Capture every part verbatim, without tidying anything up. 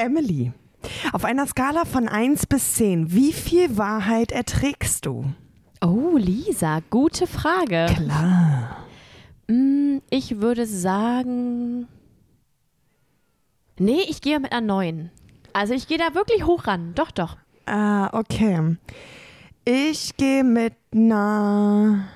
Emily, auf einer Skala von eins bis zehn, wie viel Wahrheit erträgst du? Oh, Lisa, gute Frage. Klar. Ich würde sagen, nee, ich gehe mit einer neun. Also ich gehe da wirklich hoch ran. Doch, doch. Ah, okay. Ich gehe mit einer,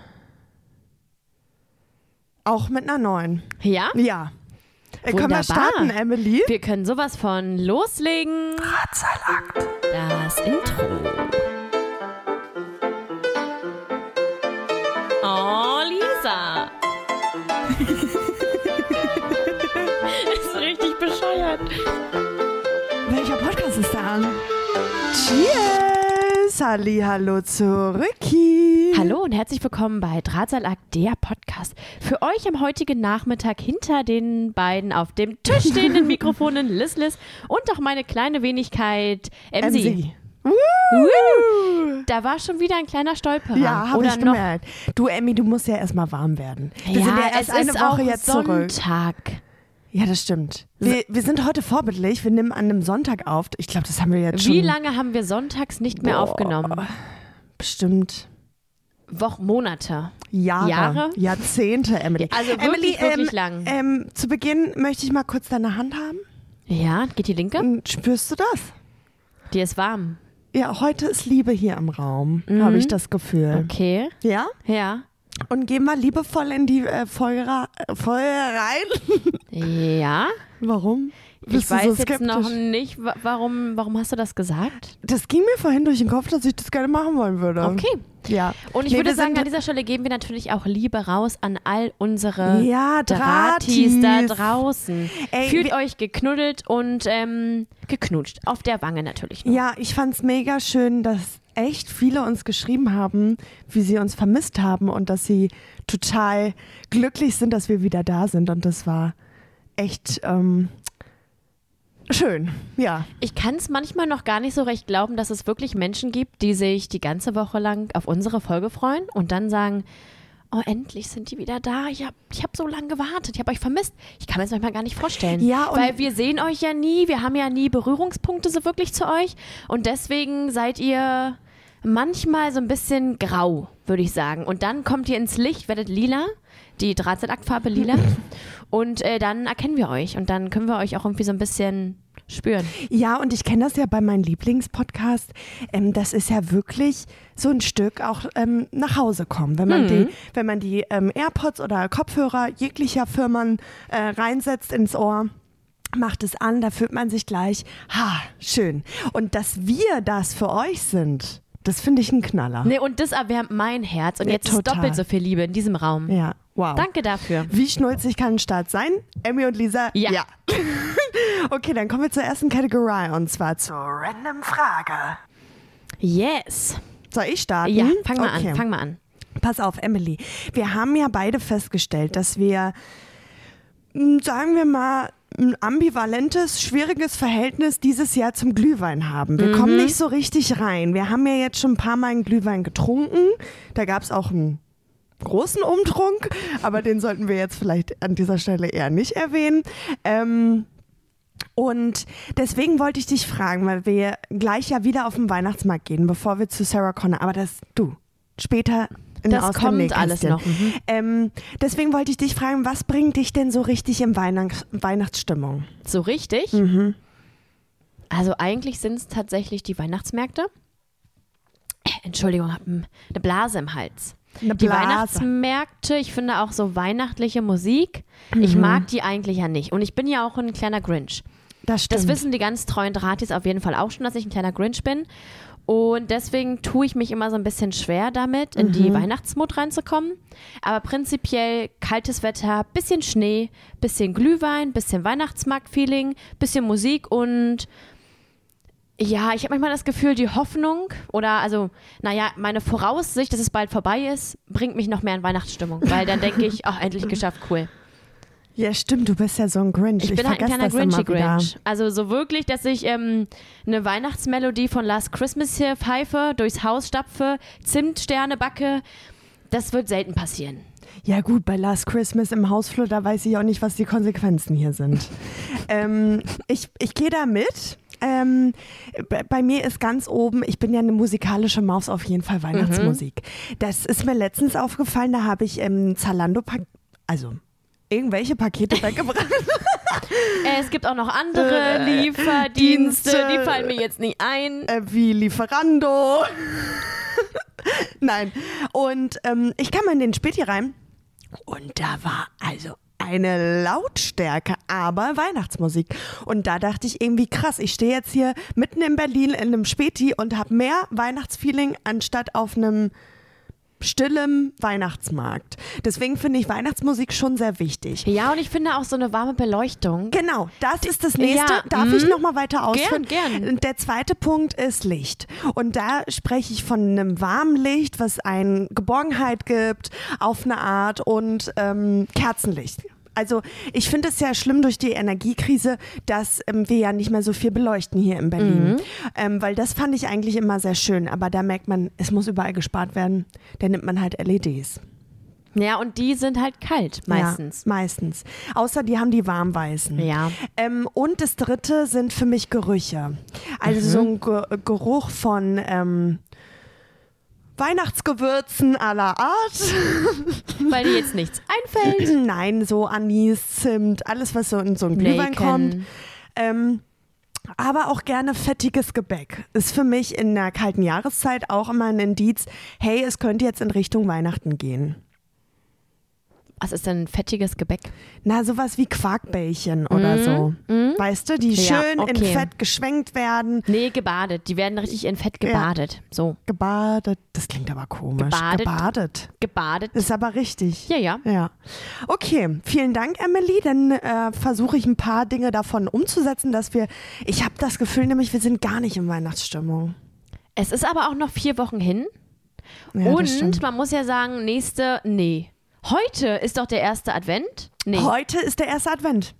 auch mit einer neun. Ja? Ja. Äh, Können wir Wunderbar. starten, Emily? Wir können sowas von loslegen. Drahtseilakt. Das Intro. Oh, Lisa. Ist richtig bescheuert. Welcher Podcast ist da an? Cheers! Hallihallo zurücki. Hallo und herzlich willkommen bei Drahtseilakt, der Podcast. Für euch am heutigen Nachmittag hinter den beiden auf dem Tisch stehenden Mikrofonen Liz Liz und auch meine kleine Wenigkeit M C. M C. Woo! Da war schon wieder ein kleiner Stolperer. Ja, habe Oder ich noch. gemerkt. Du, Emmy, du musst ja erstmal warm werden. Wir Ja, sind ja erst es eine ist Woche auch jetzt zurück. Sonntag. Ja, das stimmt. Wir, wir sind heute vorbildlich. Wir nehmen an einem Sonntag auf. Ich glaube, das haben wir jetzt schon. Wie lange haben wir sonntags nicht mehr Boah. aufgenommen? Bestimmt Wochen, Monate. Jahre, Jahre? Jahrzehnte, Emily. Also wirklich, Emily, wirklich ähm, lang. Ähm, zu Beginn möchte ich mal kurz deine Hand haben. Ja, geht die linke? Und spürst du das? Die ist warm. Ja, heute ist Liebe hier im Raum, Mhm. habe ich das Gefühl. Okay. Ja? Ja. Und gehen wir liebevoll in die äh, Folge, ra- Folge rein. Ja. Warum? Ich Bist du weiß so jetzt skeptisch? noch nicht, wa- warum, warum hast du das gesagt? Das ging mir vorhin durch den Kopf, dass ich das gerne machen wollen würde. Okay. Ja. Und ich Nee, würde wir sagen, sind- an dieser Stelle geben wir natürlich auch Liebe raus an all unsere Ja, Drahtis da Drahtis. draußen. Ey, Fühlt wir- euch geknuddelt und ähm, geknutscht. Auf der Wange natürlich noch. Ja, ich fand's mega schön, dass echt viele uns geschrieben haben, wie sie uns vermisst haben und dass sie total glücklich sind, dass wir wieder da sind. Und das war echt ähm, schön, ja. Ich kann es manchmal noch gar nicht so recht glauben, dass es wirklich Menschen gibt, die sich die ganze Woche lang auf unsere Folge freuen und dann sagen, oh, endlich sind die wieder da. Ich habe ich hab so lange gewartet. Ich habe euch vermisst. Ich kann mir das manchmal gar nicht vorstellen. Ja, und- Weil wir sehen euch ja nie. Wir haben ja nie Berührungspunkte so wirklich zu euch. Und deswegen seid ihr manchmal so ein bisschen grau, würde ich sagen. Und dann kommt ihr ins Licht, werdet lila. Die Drahtseilakt-Farbe lila. Und äh, dann erkennen wir euch. Und dann können wir euch auch irgendwie so ein bisschen spüren. Ja, und ich kenne das ja bei meinem Lieblingspodcast. Ähm, das ist ja wirklich so ein Stück auch ähm, nach Hause kommen. Wenn man Mhm. die, wenn man die ähm, AirPods oder Kopfhörer jeglicher Firmen äh, reinsetzt ins Ohr, macht es an, da fühlt man sich gleich, ha, schön. Und dass wir das für euch sind, das finde ich ein Knaller. Nee, und das erwärmt mein Herz. Und Ja, jetzt ist total. doppelt so viel Liebe in diesem Raum. Ja, wow. Danke dafür. Wie schnulzig kann ein Start sein? Emmy und Lisa? Ja. Okay, dann kommen wir zur ersten Kategorie und zwar zur Random Frage. Yes. Soll ich starten? Ja, fang mal Okay. an, fang mal an. Pass auf, Emily. Wir haben ja beide festgestellt, dass wir, mh, sagen wir mal, ein ambivalentes, schwieriges Verhältnis dieses Jahr zum Glühwein haben. Wir kommen nicht so richtig rein. Wir haben ja jetzt schon ein paar Mal einen Glühwein getrunken. Da gab es auch einen großen Umtrunk, aber den sollten wir jetzt vielleicht an dieser Stelle eher nicht erwähnen. Ähm, und deswegen wollte ich dich fragen, weil wir gleich ja wieder auf den Weihnachtsmarkt gehen, bevor wir zu Sarah Connor, aber das, du, später in Das aus dem kommt Nähkästchen. alles noch, mhm. Ähm, deswegen wollte ich dich fragen, was bringt dich denn so richtig in Weihnachts- Weihnachtsstimmung? So richtig? Mhm. Also eigentlich sind es tatsächlich die Weihnachtsmärkte. Äh, Entschuldigung, ich habe eine Blase im Hals. Eine Die Blase. Weihnachtsmärkte, ich finde auch so weihnachtliche Musik. Ich Mhm. mag die eigentlich ja nicht. Und ich bin ja auch ein kleiner Grinch. Das stimmt. Das wissen die ganz treuen Drahtis auf jeden Fall auch schon, dass ich ein kleiner Grinch bin. Und deswegen tue ich mich immer so ein bisschen schwer damit, in die Weihnachtsmut reinzukommen. Aber prinzipiell kaltes Wetter, bisschen Schnee, bisschen Glühwein, bisschen Weihnachtsmarkt-Feeling, bisschen Musik und ja, ich habe manchmal das Gefühl, die Hoffnung oder also, naja, meine Voraussicht, dass es bald vorbei ist, bringt mich noch mehr in Weihnachtsstimmung. Weil dann denke ich, ach, endlich geschafft, cool. Ja, stimmt, du bist ja so ein Grinch. Ich bin halt ein vergesse kleiner das immer Grinchy wieder. Grinch. Also so wirklich, dass ich ähm, eine Weihnachtsmelodie von Last Christmas hier pfeife, durchs Haus stapfe, Zimtsterne backe, das wird selten passieren. Ja gut, bei Last Christmas im Hausflur, da weiß ich auch nicht, was die Konsequenzen hier sind. ähm, ich ich gehe da mit. Ähm, bei, bei mir ist ganz oben, ich bin ja eine musikalische Maus, auf jeden Fall Weihnachtsmusik. Mhm. Das ist mir letztens aufgefallen, da habe ich ähm, Zalando, also irgendwelche Pakete weggebracht. äh, es gibt auch noch andere äh, Lieferdienste, Dienste, die fallen mir jetzt nicht ein. Äh, wie Lieferando. Nein. Und ähm, ich kam in den Späti rein und da war also eine Lautstärke, aber Weihnachtsmusik. Und da dachte ich irgendwie krass, ich stehe jetzt hier mitten in Berlin in einem Späti und habe mehr Weihnachtsfeeling anstatt auf einem stillem Weihnachtsmarkt. Deswegen finde ich Weihnachtsmusik schon sehr wichtig. Ja, und ich finde auch so eine warme Beleuchtung. Genau, das ist das Nächste. Ja, Darf mh. ich noch mal weiter ausführen? Gern, gern. Der zweite Punkt ist Licht. Und da spreche ich von einem warmen Licht, was einen Geborgenheit gibt, auf eine Art und ähm, Kerzenlicht. Also ich finde es ja schlimm durch die Energiekrise, dass ähm, wir ja nicht mehr so viel beleuchten hier in Berlin. Mhm. Ähm, weil das fand ich eigentlich immer sehr schön. Aber da merkt man, es muss überall gespart werden. Da nimmt man halt L E Ds. Ja, und die sind halt kalt meistens. Ja, meistens. Außer die haben die warmweißen. Ja. Ähm, und das dritte sind für mich Gerüche. Also mhm. so ein Ge- Geruch von ähm, Weihnachtsgewürzen aller Art. Weil dir jetzt nichts einfällt. Nein, so Anis, Zimt, alles, was so in so ein Glühwein kommt. Ähm, aber auch gerne fettiges Gebäck. Ist für mich in der kalten Jahreszeit auch immer ein Indiz, hey, es könnte jetzt in Richtung Weihnachten gehen. Was ist denn fettiges Gebäck? Na, sowas wie Quarkbällchen oder mm, so. Mm. Weißt du, die ja, schön okay. in Fett geschwenkt werden. Nee, gebadet. Die werden richtig in Fett gebadet. Ja. So. Gebadet. Das klingt aber komisch. Gebadet. Gebadet. Gebadet. Ist aber richtig. Ja, ja. ja. Okay, vielen Dank, Emily. Dann äh, versuche ich ein paar Dinge davon umzusetzen, dass wir, ich habe das Gefühl nämlich, wir sind gar nicht in Weihnachtsstimmung. Es ist aber auch noch vier Wochen hin. Ja, und man muss ja sagen, nächste, nee. Heute ist doch der erste Advent? Nee. Heute ist der erste Advent.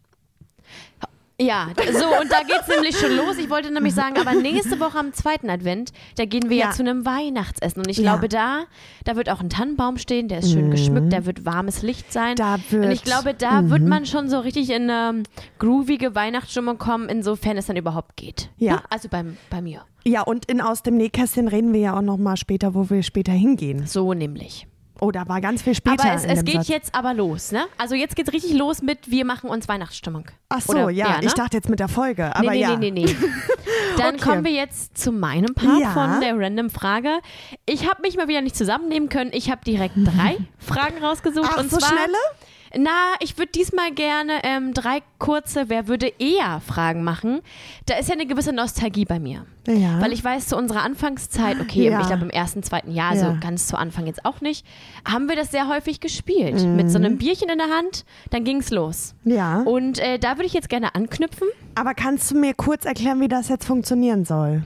Ja, so, und da geht's nämlich schon los. Ich wollte nämlich sagen, aber nächste Woche am zweiten Advent, da gehen wir ja, ja zu einem Weihnachtsessen. Und ich ja. glaube, da, da wird auch ein Tannenbaum stehen, der ist schön mhm. geschmückt, da wird warmes Licht sein. Da wird, und ich glaube, da mhm. wird man schon so richtig in eine groovige Weihnachtsstimmung kommen, insofern es dann überhaupt geht. Ja. ja also beim, bei mir. Ja, und in Aus dem Nähkästchen reden wir ja auch noch mal später, wo wir später hingehen. So nämlich. Oh, da war ganz viel später. Aber es, in es dem geht Satz. jetzt aber los, ne? Also jetzt geht's richtig los mit wir machen uns Weihnachtsstimmung. Ach so, Oder, ja, ja ne? ich dachte jetzt mit der Folge, aber nee, nee, ja. Nee, nee, nee, Dann okay. kommen wir jetzt zu meinem Part ja. von der Random-Frage. Ich habe mich mal wieder nicht zusammennehmen können. Ich habe direkt drei Fragen rausgesucht. Ach, und so zwar, schnelle? Na, ich würde diesmal gerne ähm, drei kurze Wer würde eher Fragen machen. Da ist ja eine gewisse Nostalgie bei mir. Ja. Weil ich weiß, zu unserer Anfangszeit, okay, ja. ich glaube im ersten, zweiten Jahr, also ja. ganz zu Anfang jetzt auch nicht, haben wir das sehr häufig gespielt. Mhm. Mit so einem Bierchen in der Hand, dann ging's los. Ja. Und äh, da würde ich jetzt gerne anknüpfen. Aber kannst du mir kurz erklären, wie das jetzt funktionieren soll?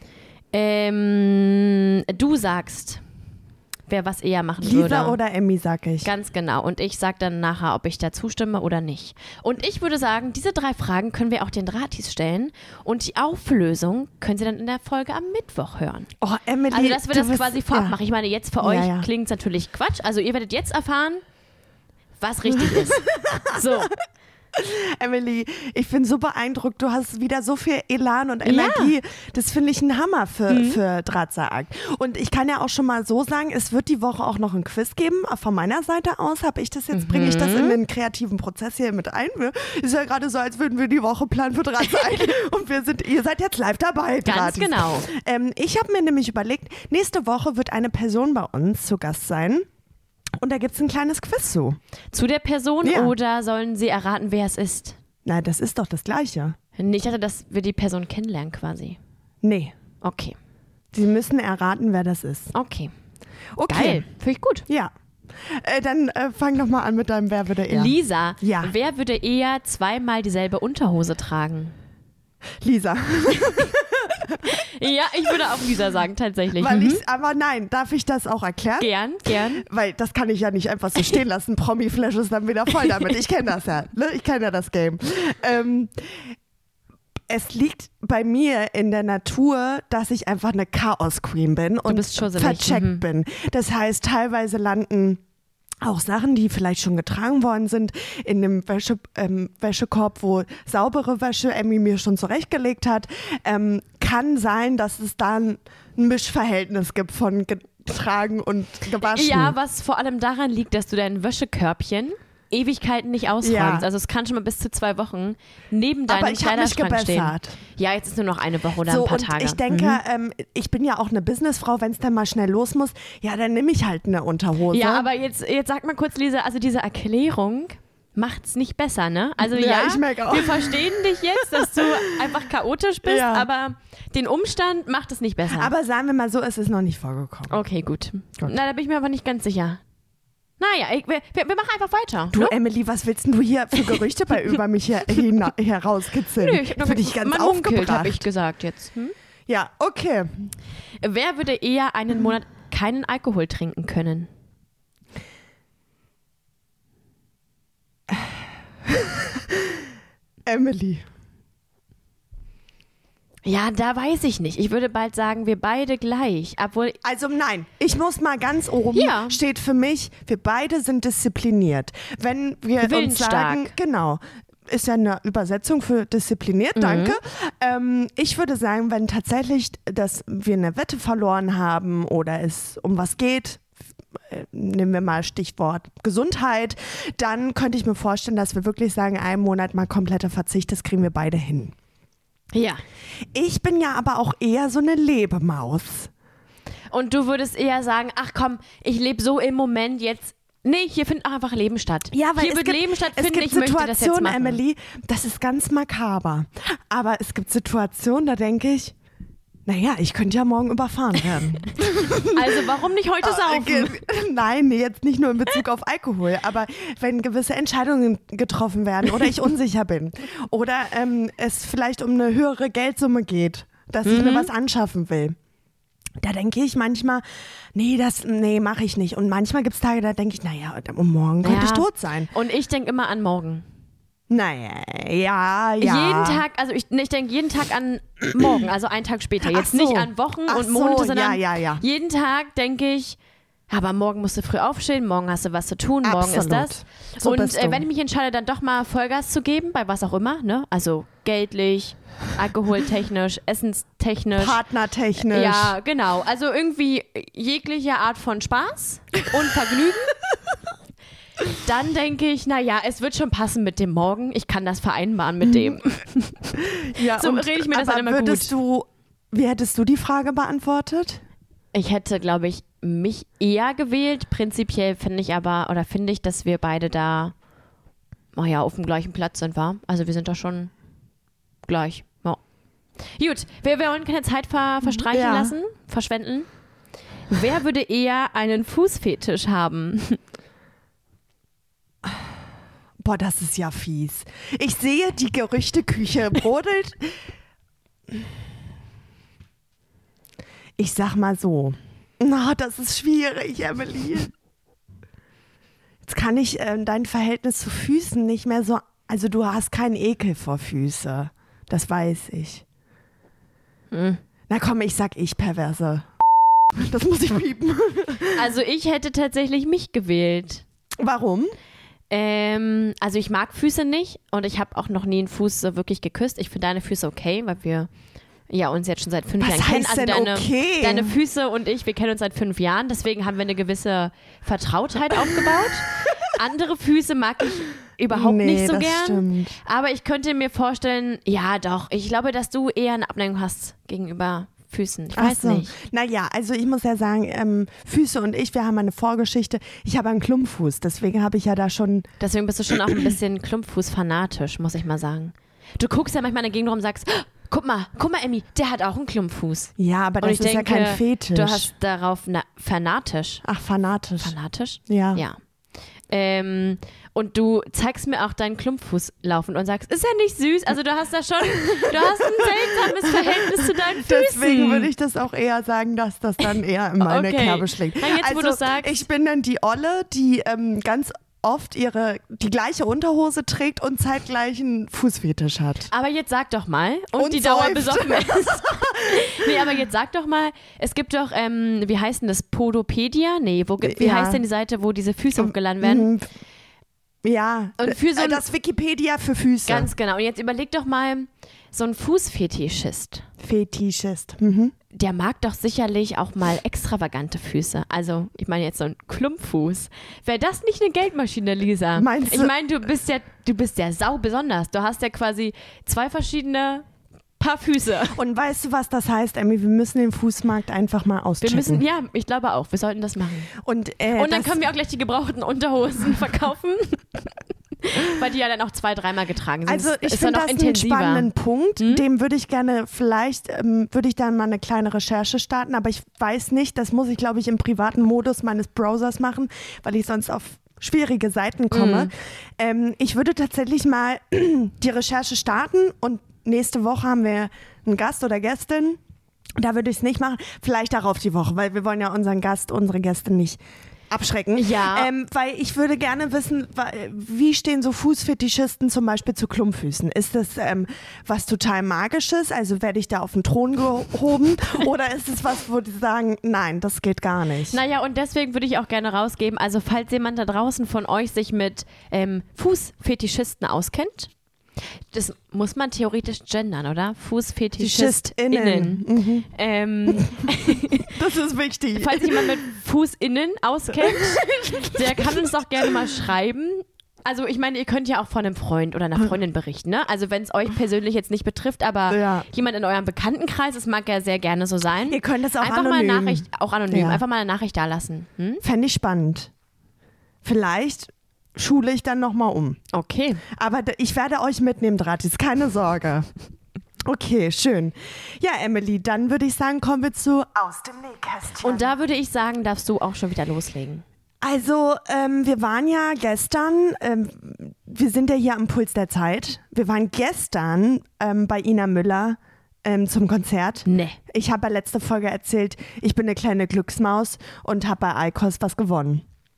Ähm, du sagst, wer was eher machen Lisa würde. Lisa oder Emmy, sag ich. Ganz genau. Und ich sag dann nachher, ob ich da zustimme oder nicht. Und ich würde sagen, diese drei Fragen können wir auch den Dratis stellen. Und die Auflösung können Sie dann in der Folge am Mittwoch hören. Oh, Emily. Also, dass wir das bist, quasi vorab ja. machen. Ich meine, jetzt für euch ja, ja. klingt es natürlich Quatsch. Also, ihr werdet jetzt erfahren, was richtig ist. So. Emily, ich bin so beeindruckt. Du hast wieder so viel Elan und Energie. Ja. Das finde ich ein Hammer für, mhm. für Drahtseilakt. Und ich kann ja auch schon mal so sagen, es wird die Woche auch noch ein Quiz geben. Von meiner Seite aus habe ich das jetzt, mhm. bringe ich das in den kreativen Prozess hier mit ein. Ist ja gerade so, als würden wir die Woche planen für Drahtseilakt. Und wir sind, ihr seid jetzt live dabei. Ganz Dratis. genau. Ähm, ich habe mir nämlich überlegt, nächste Woche wird eine Person bei uns zu Gast sein. Und da gibt es ein kleines Quiz zu. Zu der Person ja. oder sollen Sie erraten, wer es ist? Na, das ist doch das Gleiche. Ich dachte, dass wir die Person kennenlernen quasi. Nee. Okay. Sie müssen erraten, wer das ist. Okay. Okay. Geil. Finde ich gut. Ja. Äh, dann äh, fang doch mal an mit deinem Wer würde eher. Lisa. Ja. Wer würde eher zweimal dieselbe Unterhose tragen? Lisa. Ja, ich würde auch Lisa sagen, tatsächlich. Weil mhm. ich, aber nein, darf ich das auch erklären? Gern, gern. Weil das kann ich ja nicht einfach so stehen lassen. Promi-Flash ist dann wieder voll damit. Ich kenne das ja. Ne? Ich kenne ja das Game. Ähm, es liegt bei mir in der Natur, dass ich einfach eine Chaos-Queen bin und du bist vercheckt mhm. bin. Das heißt, teilweise landen auch Sachen, die vielleicht schon getragen worden sind, in dem Wäsche, ähm, Wäschekorb, wo saubere Wäsche Emmy mir schon zurechtgelegt hat. Ähm, kann sein, dass es da ein Mischverhältnis gibt von getragen und gewaschen. Ja, was vor allem daran liegt, dass du dein Wäschekörbchen Ewigkeiten nicht ausräumst. Ja. Also es kann schon mal bis zu zwei Wochen neben deinem Aber ich Kleiderschrank mich stehen. gebessert. Ja, jetzt ist nur noch eine Woche oder so, ein paar und Tage. Ich denke, mhm. ähm, ich bin ja auch eine Businessfrau, wenn es dann mal schnell los muss, ja, dann nehme ich halt eine Unterhose. Ja, aber jetzt, jetzt sag mal kurz, Lisa, also diese Erklärung macht's nicht besser, ne? Also ja, ja, ich merke auch. wir verstehen dich jetzt, dass du einfach chaotisch bist, Ja. aber den Umstand macht es nicht besser. Aber sagen wir mal so, es ist noch nicht vorgekommen. Okay, gut. Gut. Na, da bin ich mir aber nicht ganz sicher. Naja, ich, wir, wir machen einfach weiter. Du, ne? Emily, was willst denn du hier für Gerüchte bei über mich her, hina, herauskitzeln? Nö, ich hab noch Für dich ganz man munkelt, aufgebracht. habe ich gesagt jetzt. Hm? Ja, okay. Wer würde eher einen Monat keinen Alkohol trinken können? Emily. Ja, da weiß ich nicht. Ich würde bald sagen, wir beide gleich. Obwohl, Also nein, ich muss mal ganz oben, Ja. steht für mich, wir beide sind diszipliniert. Wenn wir uns Willensstark. sagen, genau, ist ja eine Übersetzung für diszipliniert, Mhm. danke. Ähm, ich würde sagen, wenn tatsächlich, dass wir eine Wette verloren haben oder es um was geht, äh, nehmen wir mal Stichwort Gesundheit, dann könnte ich mir vorstellen, dass wir wirklich sagen, einen Monat mal kompletter Verzicht, das kriegen wir beide hin. ja. Ich bin ja aber auch eher so eine Lebemaus. Und du würdest eher sagen, ach komm, ich lebe so im Moment jetzt. Nee, hier findet auch einfach Leben statt. Ja, weil hier es wird gibt, Leben stattfinden, es gibt ich möchte das jetzt Situationen, machen. Emily, das ist ganz makaber. Aber es gibt Situationen, da denke ich, naja, ich könnte ja morgen überfahren werden. Also warum nicht heute saufen? Ge- Nein, nee, jetzt nicht nur in Bezug auf Alkohol, aber wenn gewisse Entscheidungen getroffen werden oder ich unsicher bin oder ähm, es vielleicht um eine höhere Geldsumme geht, dass ich Mhm. mir was anschaffen will. Da denke ich manchmal, nee, das, nee, mache ich nicht. Und manchmal gibt es Tage, da denke ich, naja, um morgen könnte Ja. ich tot sein. Und ich denke immer an morgen. Naja, ja, ja. Jeden Tag, also ich, ich denke jeden Tag an morgen, also einen Tag später. Jetzt Ach so. nicht an Wochen Ach und Monate, so, sondern ja, ja, ja. jeden Tag denke ich, aber morgen musst du früh aufstehen, morgen hast du was zu tun, morgen ist Absolut. das. So und bist äh, du. wenn ich mich entscheide, dann doch mal Vollgas zu geben, bei was auch immer, ne? Also geldlich, alkoholtechnisch, essenstechnisch. Partnertechnisch. Ja, genau. Also irgendwie jegliche Art von Spaß und Vergnügen. Dann denke ich, naja, es wird schon passen mit dem Morgen. Ich kann das vereinbaren mit dem. Ja, So und- rede ich mir das aber dann immer würdest du, wie hättest du die Frage beantwortet? Ich hätte, glaube ich, mich eher gewählt. Prinzipiell finde ich aber, oder finde ich, dass wir beide da, naja, auf dem gleichen Platz sind, wa? Also wir sind da schon gleich. Ja. Gut, wir, wir wollen keine Zeit ver, verstreichen Ja. lassen, verschwenden. Wer würde eher einen Fußfetisch haben? Boah, das ist ja fies. Ich sehe, die Gerüchteküche brodelt. Ich sag mal so. Na, das ist schwierig, Emily. Jetzt kann ich äh, dein Verhältnis zu Füßen nicht mehr so. Also, du hast keinen Ekel vor Füße. Das weiß ich. Hm. Na komm, ich sag ich, Perverse. Das muss ich piepen. Also ich hätte tatsächlich mich gewählt. Warum? Ähm, also ich mag Füße nicht und ich habe auch noch nie einen Fuß so wirklich geküsst. Ich finde deine Füße okay, weil wir ja uns jetzt schon seit fünf Was Jahren kennen. heißt Also denn deine, okay? deine Füße und ich, wir kennen uns seit fünf Jahren, deswegen haben wir eine gewisse Vertrautheit aufgebaut. Andere Füße mag ich überhaupt Nee, nicht so das gern. stimmt. Aber ich könnte mir vorstellen, ja doch, ich glaube, dass du eher eine Abneigung hast gegenüber Füßen. Ich weiß Ach so. nicht. Naja, also ich muss ja sagen, ähm, Füße und ich, wir haben eine Vorgeschichte. Ich habe einen Klumpfuß, deswegen habe ich ja da schon. Deswegen bist du schon auch ein bisschen Klumpfuß-fanatisch, muss ich mal sagen. Du guckst ja manchmal in der Gegend rum und sagst, "Oh, guck mal, guck mal, Emmy, der hat auch einen Klumpfuß. Ja, aber Und das ich ist denke, ja kein Fetisch. du hast darauf na, fanatisch. Ach, fanatisch. Fanatisch? Ja. Ja. Ähm, und du zeigst mir auch deinen Klumpfuß laufen und sagst, ist ja nicht süß? Also du hast da schon, du hast ein seltsames Verhältnis zu deinen Füßen. Deswegen würde ich das auch eher sagen, dass das dann eher in meine Okay. Kerbe schlägt. Na, jetzt, wo also, du's sagst. ich bin dann die Olle, die ähm, ganz oft ihre die gleiche Unterhose trägt und zeitgleich einen Fußfetisch hat. Aber jetzt sag doch mal, und, Und die säuft. Dauer besoffen ist. Nee, aber jetzt sag doch mal, es gibt doch, ähm, wie heißt denn das, Podopedia? Nee, wo, wie Ja. heißt denn die Seite, wo diese Füße hochgeladen werden? Ja, Und für so äh, ein- das Wikipedia für Füße. Ganz genau. Und jetzt überleg doch mal, so ein Fußfetischist, Fetischist. Mhm. der mag doch sicherlich auch mal extravagante Füße. Also, ich meine jetzt so ein Klumpfuß. Wäre das nicht eine Geldmaschine, Lisa? Meinst du? Ich meine, du bist ja, du bist ja sau besonders. Du hast ja quasi zwei verschiedene Paar Füße. Und weißt du, was das heißt, Emmy? Wir müssen den Fußmarkt einfach mal Wir auschecken. müssen, ja, ich glaube auch, wir sollten das machen. Und, äh, Und dann das, können wir auch gleich die gebrauchten Unterhosen verkaufen. Weil die ja dann auch zwei, dreimal getragen sind. Also Das ich ist ja finde noch das einen intensiver. spannenden Punkt, Hm? dem würde ich gerne, vielleicht ähm, würde ich dann mal eine kleine Recherche starten, aber ich weiß nicht, das muss ich glaube ich im privaten Modus meines Browsers machen, weil ich sonst auf schwierige Seiten komme. Mhm. Ähm, ich würde tatsächlich mal die Recherche starten und nächste Woche haben wir einen Gast oder Gästin. Da würde ich es nicht machen, vielleicht darauf die Woche, weil wir wollen ja unseren Gast, unsere Gäste nicht abschrecken. Ja. Ähm, weil ich würde gerne wissen, wa- wie stehen so Fußfetischisten zum Beispiel zu Klumpfüßen? Ist das ähm, was total Magisches? Also werde ich da auf den Thron gehoben? Oder ist es was, wo die sagen, nein, das geht gar nicht? Naja, und deswegen würde ich auch gerne rausgeben, also falls jemand da draußen von euch sich mit ähm, Fußfetischisten auskennt, das muss man theoretisch gendern, oder? FußfetischistInnen. Mhm. Ähm, Das ist wichtig. falls sich jemand mit FußInnen auskennt, der kann uns doch gerne mal schreiben. Also ich meine, ihr könnt ja auch von einem Freund oder einer Freundin berichten, ne? Also wenn es euch persönlich jetzt nicht betrifft, aber Ja. jemand in eurem Bekanntenkreis, das mag ja sehr gerne so sein. Ihr könnt das auch Einfach anonym. mal eine Nachricht, auch anonym, Ja. einfach mal eine Nachricht da lassen. Hm? Fände ich spannend. Vielleicht schule ich dann nochmal um. Okay. Aber d- ich werde euch mitnehmen, Dratis, keine Sorge. Okay, schön. Ja, Emily, dann würde ich sagen, kommen wir zu Aus dem Nähkästchen. Und da würde ich sagen, darfst du auch schon wieder loslegen. Also, ähm, wir waren ja gestern, ähm, wir sind ja hier am Puls der Zeit. Wir waren gestern ähm, bei Ina Müller ähm, zum Konzert. Nee. Ich habe ja letzte Folge erzählt, ich bin eine kleine Glücksmaus und habe bei Eikos was gewonnen.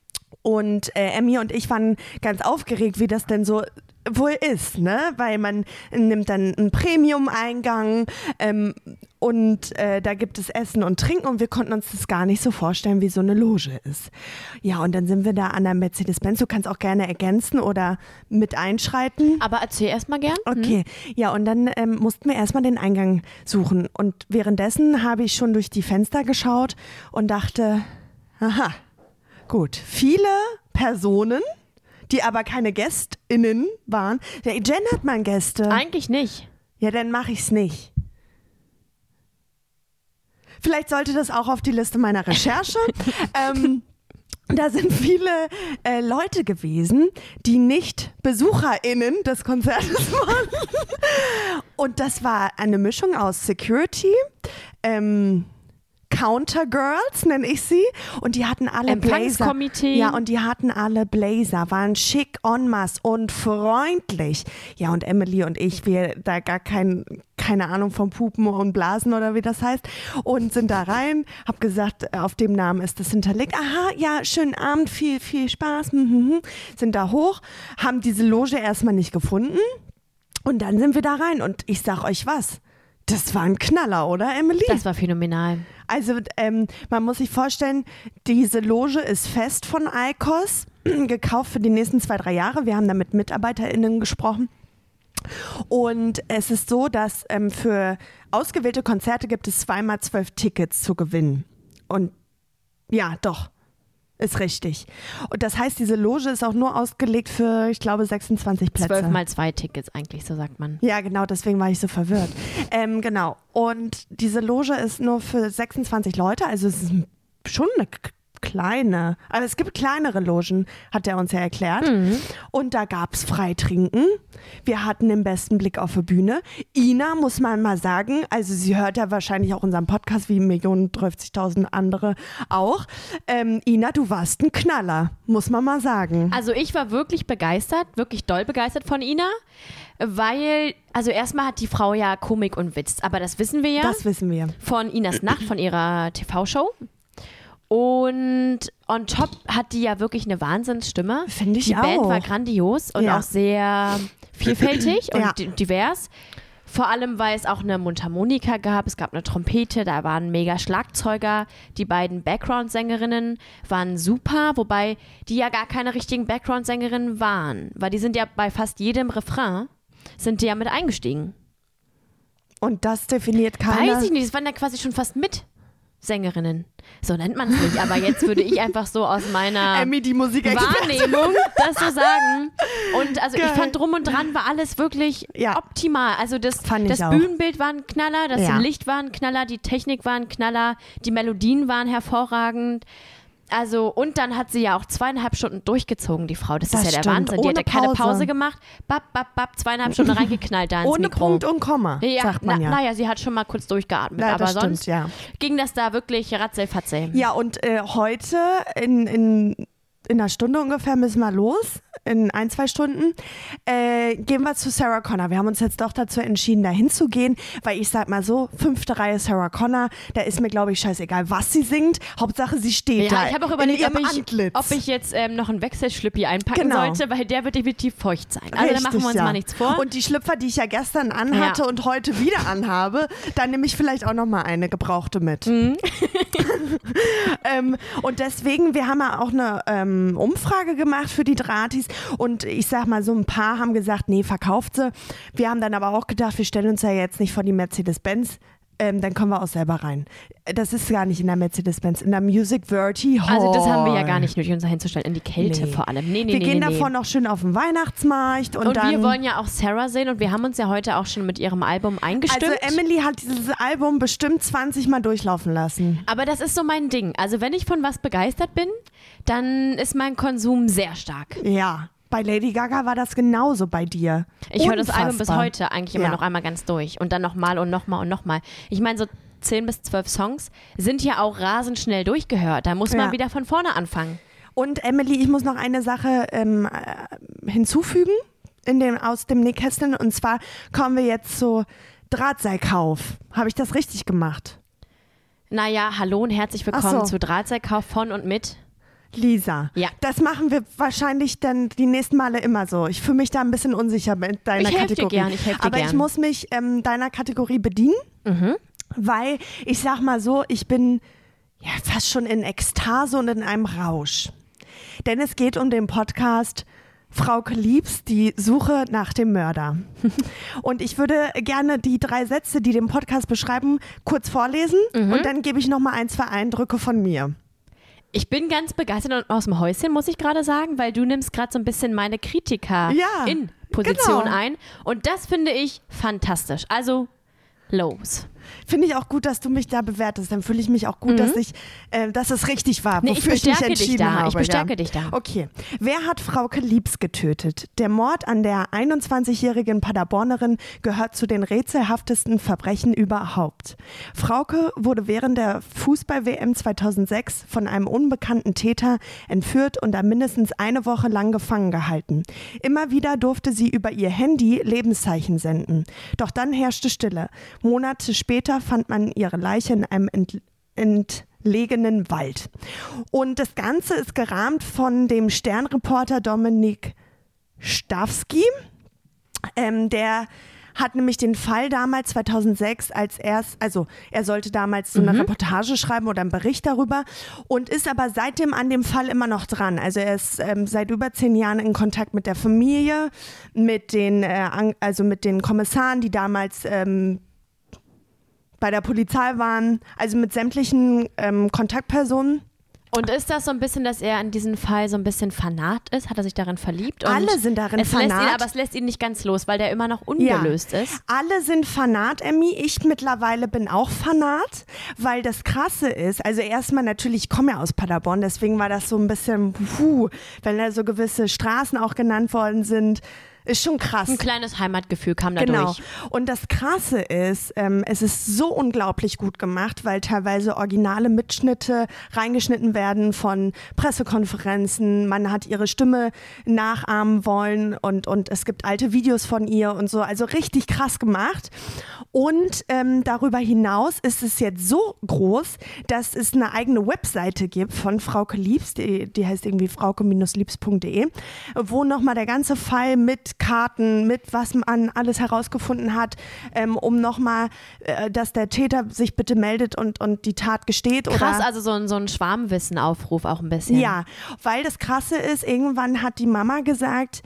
Und äh, Emmy und ich waren ganz aufgeregt, wie das denn so wohl ist, ne? Weil man nimmt dann einen Premium-Eingang ähm, und äh, da gibt es Essen und Trinken und wir konnten uns das gar nicht so vorstellen, wie so eine Loge ist. Ja, und dann sind wir da an der Mercedes-Benz. Du kannst auch gerne ergänzen oder mit einschreiten. Aber erzähl erst mal gern. Okay, ja, und dann ähm, mussten wir erstmal den Eingang suchen. Und währenddessen habe ich schon durch die Fenster geschaut und dachte, aha, gut, viele Personen, die aber keine GästInnen waren. Der gendert man Gäste. Eigentlich nicht. Ja, dann mache ich's nicht. Vielleicht sollte das auch auf die Liste meiner Recherche. ähm, da sind viele äh, Leute gewesen, die nicht BesucherInnen des Konzertes waren. Und das war eine Mischung aus Security, ähm, Counter Girls nenne ich sie, und die hatten alle Blazer. Empfangskomitee. Ja, und die hatten alle Blazer, waren schick en masse und freundlich. Ja, und Emily und ich, wir da gar kein, keine Ahnung vom Pupen und Blasen oder wie das heißt, und sind da rein, hab gesagt, auf dem Namen ist das hinterlegt. Aha, ja, schönen Abend, viel, viel Spaß. Mhm. Sind da hoch, haben diese Loge erstmal nicht gefunden und dann sind wir da rein und ich sag euch was. Das war ein Knaller, oder, Emily? Das war phänomenal. Also ähm, man muss sich vorstellen, diese Loge ist fest von Eikos, gekauft für die nächsten zwei, drei Jahre. Wir haben da mit MitarbeiterInnen gesprochen. Und es ist so, dass ähm, für ausgewählte Konzerte gibt es zweimal zwölf Tickets zu gewinnen. Und ja, doch. Ist richtig. Und das heißt, diese Loge ist auch nur ausgelegt für, ich glaube, sechsundzwanzig Plätze. Zwölf mal zwei Tickets eigentlich, so sagt man. Ja, genau, deswegen war ich so verwirrt. Ähm, genau. Und diese Loge ist nur für sechsundzwanzig Leute, also es ist schon eine k- kleine, aber es gibt kleinere Logen, hat er uns ja erklärt. Mhm. Und da gab es Freitrinken. Wir hatten den besten Blick auf die Bühne. Ina, muss man mal sagen, also sie hört ja wahrscheinlich auch unseren Podcast, wie Millionen dreißigtausend andere auch. Ähm, Ina, du warst ein Knaller, muss man mal sagen. Also ich war wirklich begeistert, wirklich doll begeistert von Ina, weil, also erstmal hat die Frau ja Komik und Witz, aber das wissen wir ja Das wissen wir. von Inas Nacht, von ihrer T V-Show. Und on top hat die ja wirklich eine Wahnsinnsstimme. Finde ich die auch. Die Band war grandios und ja. auch sehr vielfältig ja. und divers. Vor allem, weil es auch eine Mundharmonika gab, es gab eine Trompete, da waren mega Schlagzeuger. Die beiden Background-Sängerinnen waren super, wobei die ja gar keine richtigen Background-Sängerinnen waren. Weil die sind ja bei fast jedem Refrain, sind die ja mit eingestiegen. Und das definiert keiner? Weiß ich nicht, das waren ja quasi schon fast Mitsängerinnen. So nennt man es nicht, aber jetzt würde ich einfach so aus meiner Emmy, die Wahrnehmung das so sagen. Und also Geil. ich fand drum und dran war alles wirklich ja. optimal. Also das, fand das ich auch. Bühnenbild war ein Knaller, das ja. Licht war ein Knaller, die Technik war ein Knaller, die Melodien waren hervorragend. Also, und dann hat sie ja auch zweieinhalb Stunden durchgezogen, die Frau. Das, das ist ja der stimmt. Wahnsinn. Die Ohne hat ja keine Pause. Pause gemacht. Bap, bap, bap, zweieinhalb Stunden reingeknallt da ins Ohne Mikro. Punkt und Komma, ja, sagt man ja. Na, naja, sie hat schon mal kurz durchgeatmet. Ja, aber das sonst stimmt, ja. ging das da wirklich ratzelfatzel. Ja, und äh, heute in, in, in einer Stunde ungefähr müssen wir los. In ein, zwei Stunden, äh, gehen wir zu Sarah Connor. Wir haben uns jetzt doch dazu entschieden, da hinzugehen, weil ich sag mal so, fünfte Reihe Sarah Connor, da ist mir, glaube ich, scheißegal, was sie singt. Hauptsache, sie steht Ja, da ich habe auch in überlegt, ihrem ob ich, Antlitz. ob ich jetzt ähm, noch einen Wechselschlüppi einpacken Genau. sollte, weil der wird definitiv feucht sein. Also Richtig, da machen wir uns ja. mal nichts vor. Und die Schlüpfer, die ich ja gestern anhatte Ja. und heute wieder anhabe, dann nehme ich vielleicht auch noch mal eine gebrauchte mit. Mhm. ähm, und deswegen, wir haben ja auch eine ähm, Umfrage gemacht für die Drahtis und ich sag mal so, ein paar haben gesagt, nee, verkauft sie. Wir haben dann aber auch gedacht, wir stellen uns ja jetzt nicht vor die Mercedes-Benz. Ähm, dann kommen wir auch selber rein. Das ist gar nicht in der Mercedes-Benz, in der Music Verity Hall. Also das haben wir ja gar nicht nötig, uns da hinzustellen, in die Kälte Nee. vor allem. Nee, nee, wir nee, gehen nee, davon noch schön auf den Weihnachtsmarkt. Und, Und dann, wir wollen ja auch Sarah sehen und wir haben uns ja heute auch schon mit ihrem Album eingestimmt. Also Emily hat dieses Album bestimmt zwanzig Mal durchlaufen lassen. Aber das ist so mein Ding. Also wenn ich von was begeistert bin, dann ist mein Konsum sehr stark. Ja, bei Lady Gaga war das genauso bei dir. Ich höre das Album bis Unfassbar. heute eigentlich immer Ja. noch einmal ganz durch und dann nochmal und nochmal und nochmal. Ich meine, so zehn bis zwölf Songs sind ja auch rasend schnell durchgehört. Da muss man Ja. wieder von vorne anfangen. Und Emily, ich muss noch eine Sache ähm, äh, hinzufügen in dem, aus dem Nähkästchen. Und zwar kommen wir jetzt zu Drahtseilkauf. Habe ich das richtig gemacht? Naja, hallo und herzlich Ach willkommen so. zu Drahtseilkauf von und mit. Lisa, Ja. das machen wir wahrscheinlich dann die nächsten Male immer so. Ich fühle mich da ein bisschen unsicher mit deiner Ich helf dir Kategorie. gern, ich helf dir Aber ich gern. muss mich ähm, deiner Kategorie bedienen, Mhm. weil ich sag mal so, ich bin ja fast schon in Ekstase und in einem Rausch. Denn es geht um den Podcast Frauke Liebs, die Suche nach dem Mörder. Und ich würde gerne die drei Sätze, die den Podcast beschreiben, kurz vorlesen Mhm. und dann gebe ich nochmal ein, zwei Eindrücke von mir. Ich bin ganz begeistert und aus dem Häuschen, muss ich gerade sagen, weil du nimmst gerade so ein bisschen meine Kritiker Ja, in Position genau. ein. Und das finde ich fantastisch. Also los. Finde ich auch gut, dass du mich da bewertest. Dann fühle ich mich auch gut, dass ich, äh, dass es richtig war, Nee, ich wofür ich, mich bestärke dich entschieden da. habe. Ich bestärke ja. dich da. Okay. Wer hat Frauke Liebs getötet? Der Mord an der einundzwanzigjährigen Paderbornerin gehört zu den rätselhaftesten Verbrechen überhaupt. Frauke wurde während der Fußball-W M zweitausendsechs von einem unbekannten Täter entführt und dann mindestens eine Woche lang gefangen gehalten. Immer wieder durfte sie über ihr Handy Lebenszeichen senden. Doch dann herrschte Stille. Monate später fand man ihre Leiche in einem ent entlegenen Wald. Und das Ganze ist gerahmt von dem Sternreporter Dominik Stawski. Ähm, der hat nämlich den Fall damals zweitausendsechs als erst, also er sollte damals so eine Mhm. Reportage schreiben oder einen Bericht darüber und ist aber seitdem an dem Fall immer noch dran. Also er ist ähm, seit über zehn Jahren in Kontakt mit der Familie, mit den, äh, an, also mit den Kommissaren, die damals ähm, bei der Polizei waren, also mit sämtlichen ähm, Kontaktpersonen. Und ist das so ein bisschen, dass er in diesem Fall so ein bisschen fanat ist? Hat er sich darin verliebt? Und Alle sind darin es lässt ihn, fanat. aber es lässt ihn nicht ganz los, weil der immer noch ungelöst ist. Alle sind Fanat, Emmy. Ich mittlerweile bin auch Fanat, weil das Krasse ist, also erstmal natürlich, ich komme ja aus Paderborn, deswegen war das so ein bisschen, puh, wenn da so gewisse Straßen auch genannt worden sind, ist schon krass. Ein kleines Heimatgefühl kam dadurch. Genau. Und das Krasse ist, ähm, es ist so unglaublich gut gemacht, weil teilweise originale Mitschnitte reingeschnitten werden von Pressekonferenzen. Man hat ihre Stimme nachahmen wollen und, und es gibt alte Videos von ihr und so. Also richtig krass gemacht. Und ähm, darüber hinaus ist es jetzt so groß, dass es eine eigene Webseite gibt von Frauke Liebs, die, die heißt irgendwie frauke liebs punkt de, wo nochmal der ganze Fall mit Karten, mit was man alles herausgefunden hat, ähm, um nochmal, äh, dass der Täter sich bitte meldet und, und die Tat gesteht. Krass, oder also so ein, so ein Schwarmwissen-Aufruf auch ein bisschen. Ja, weil das Krasse ist, irgendwann hat die Mama gesagt,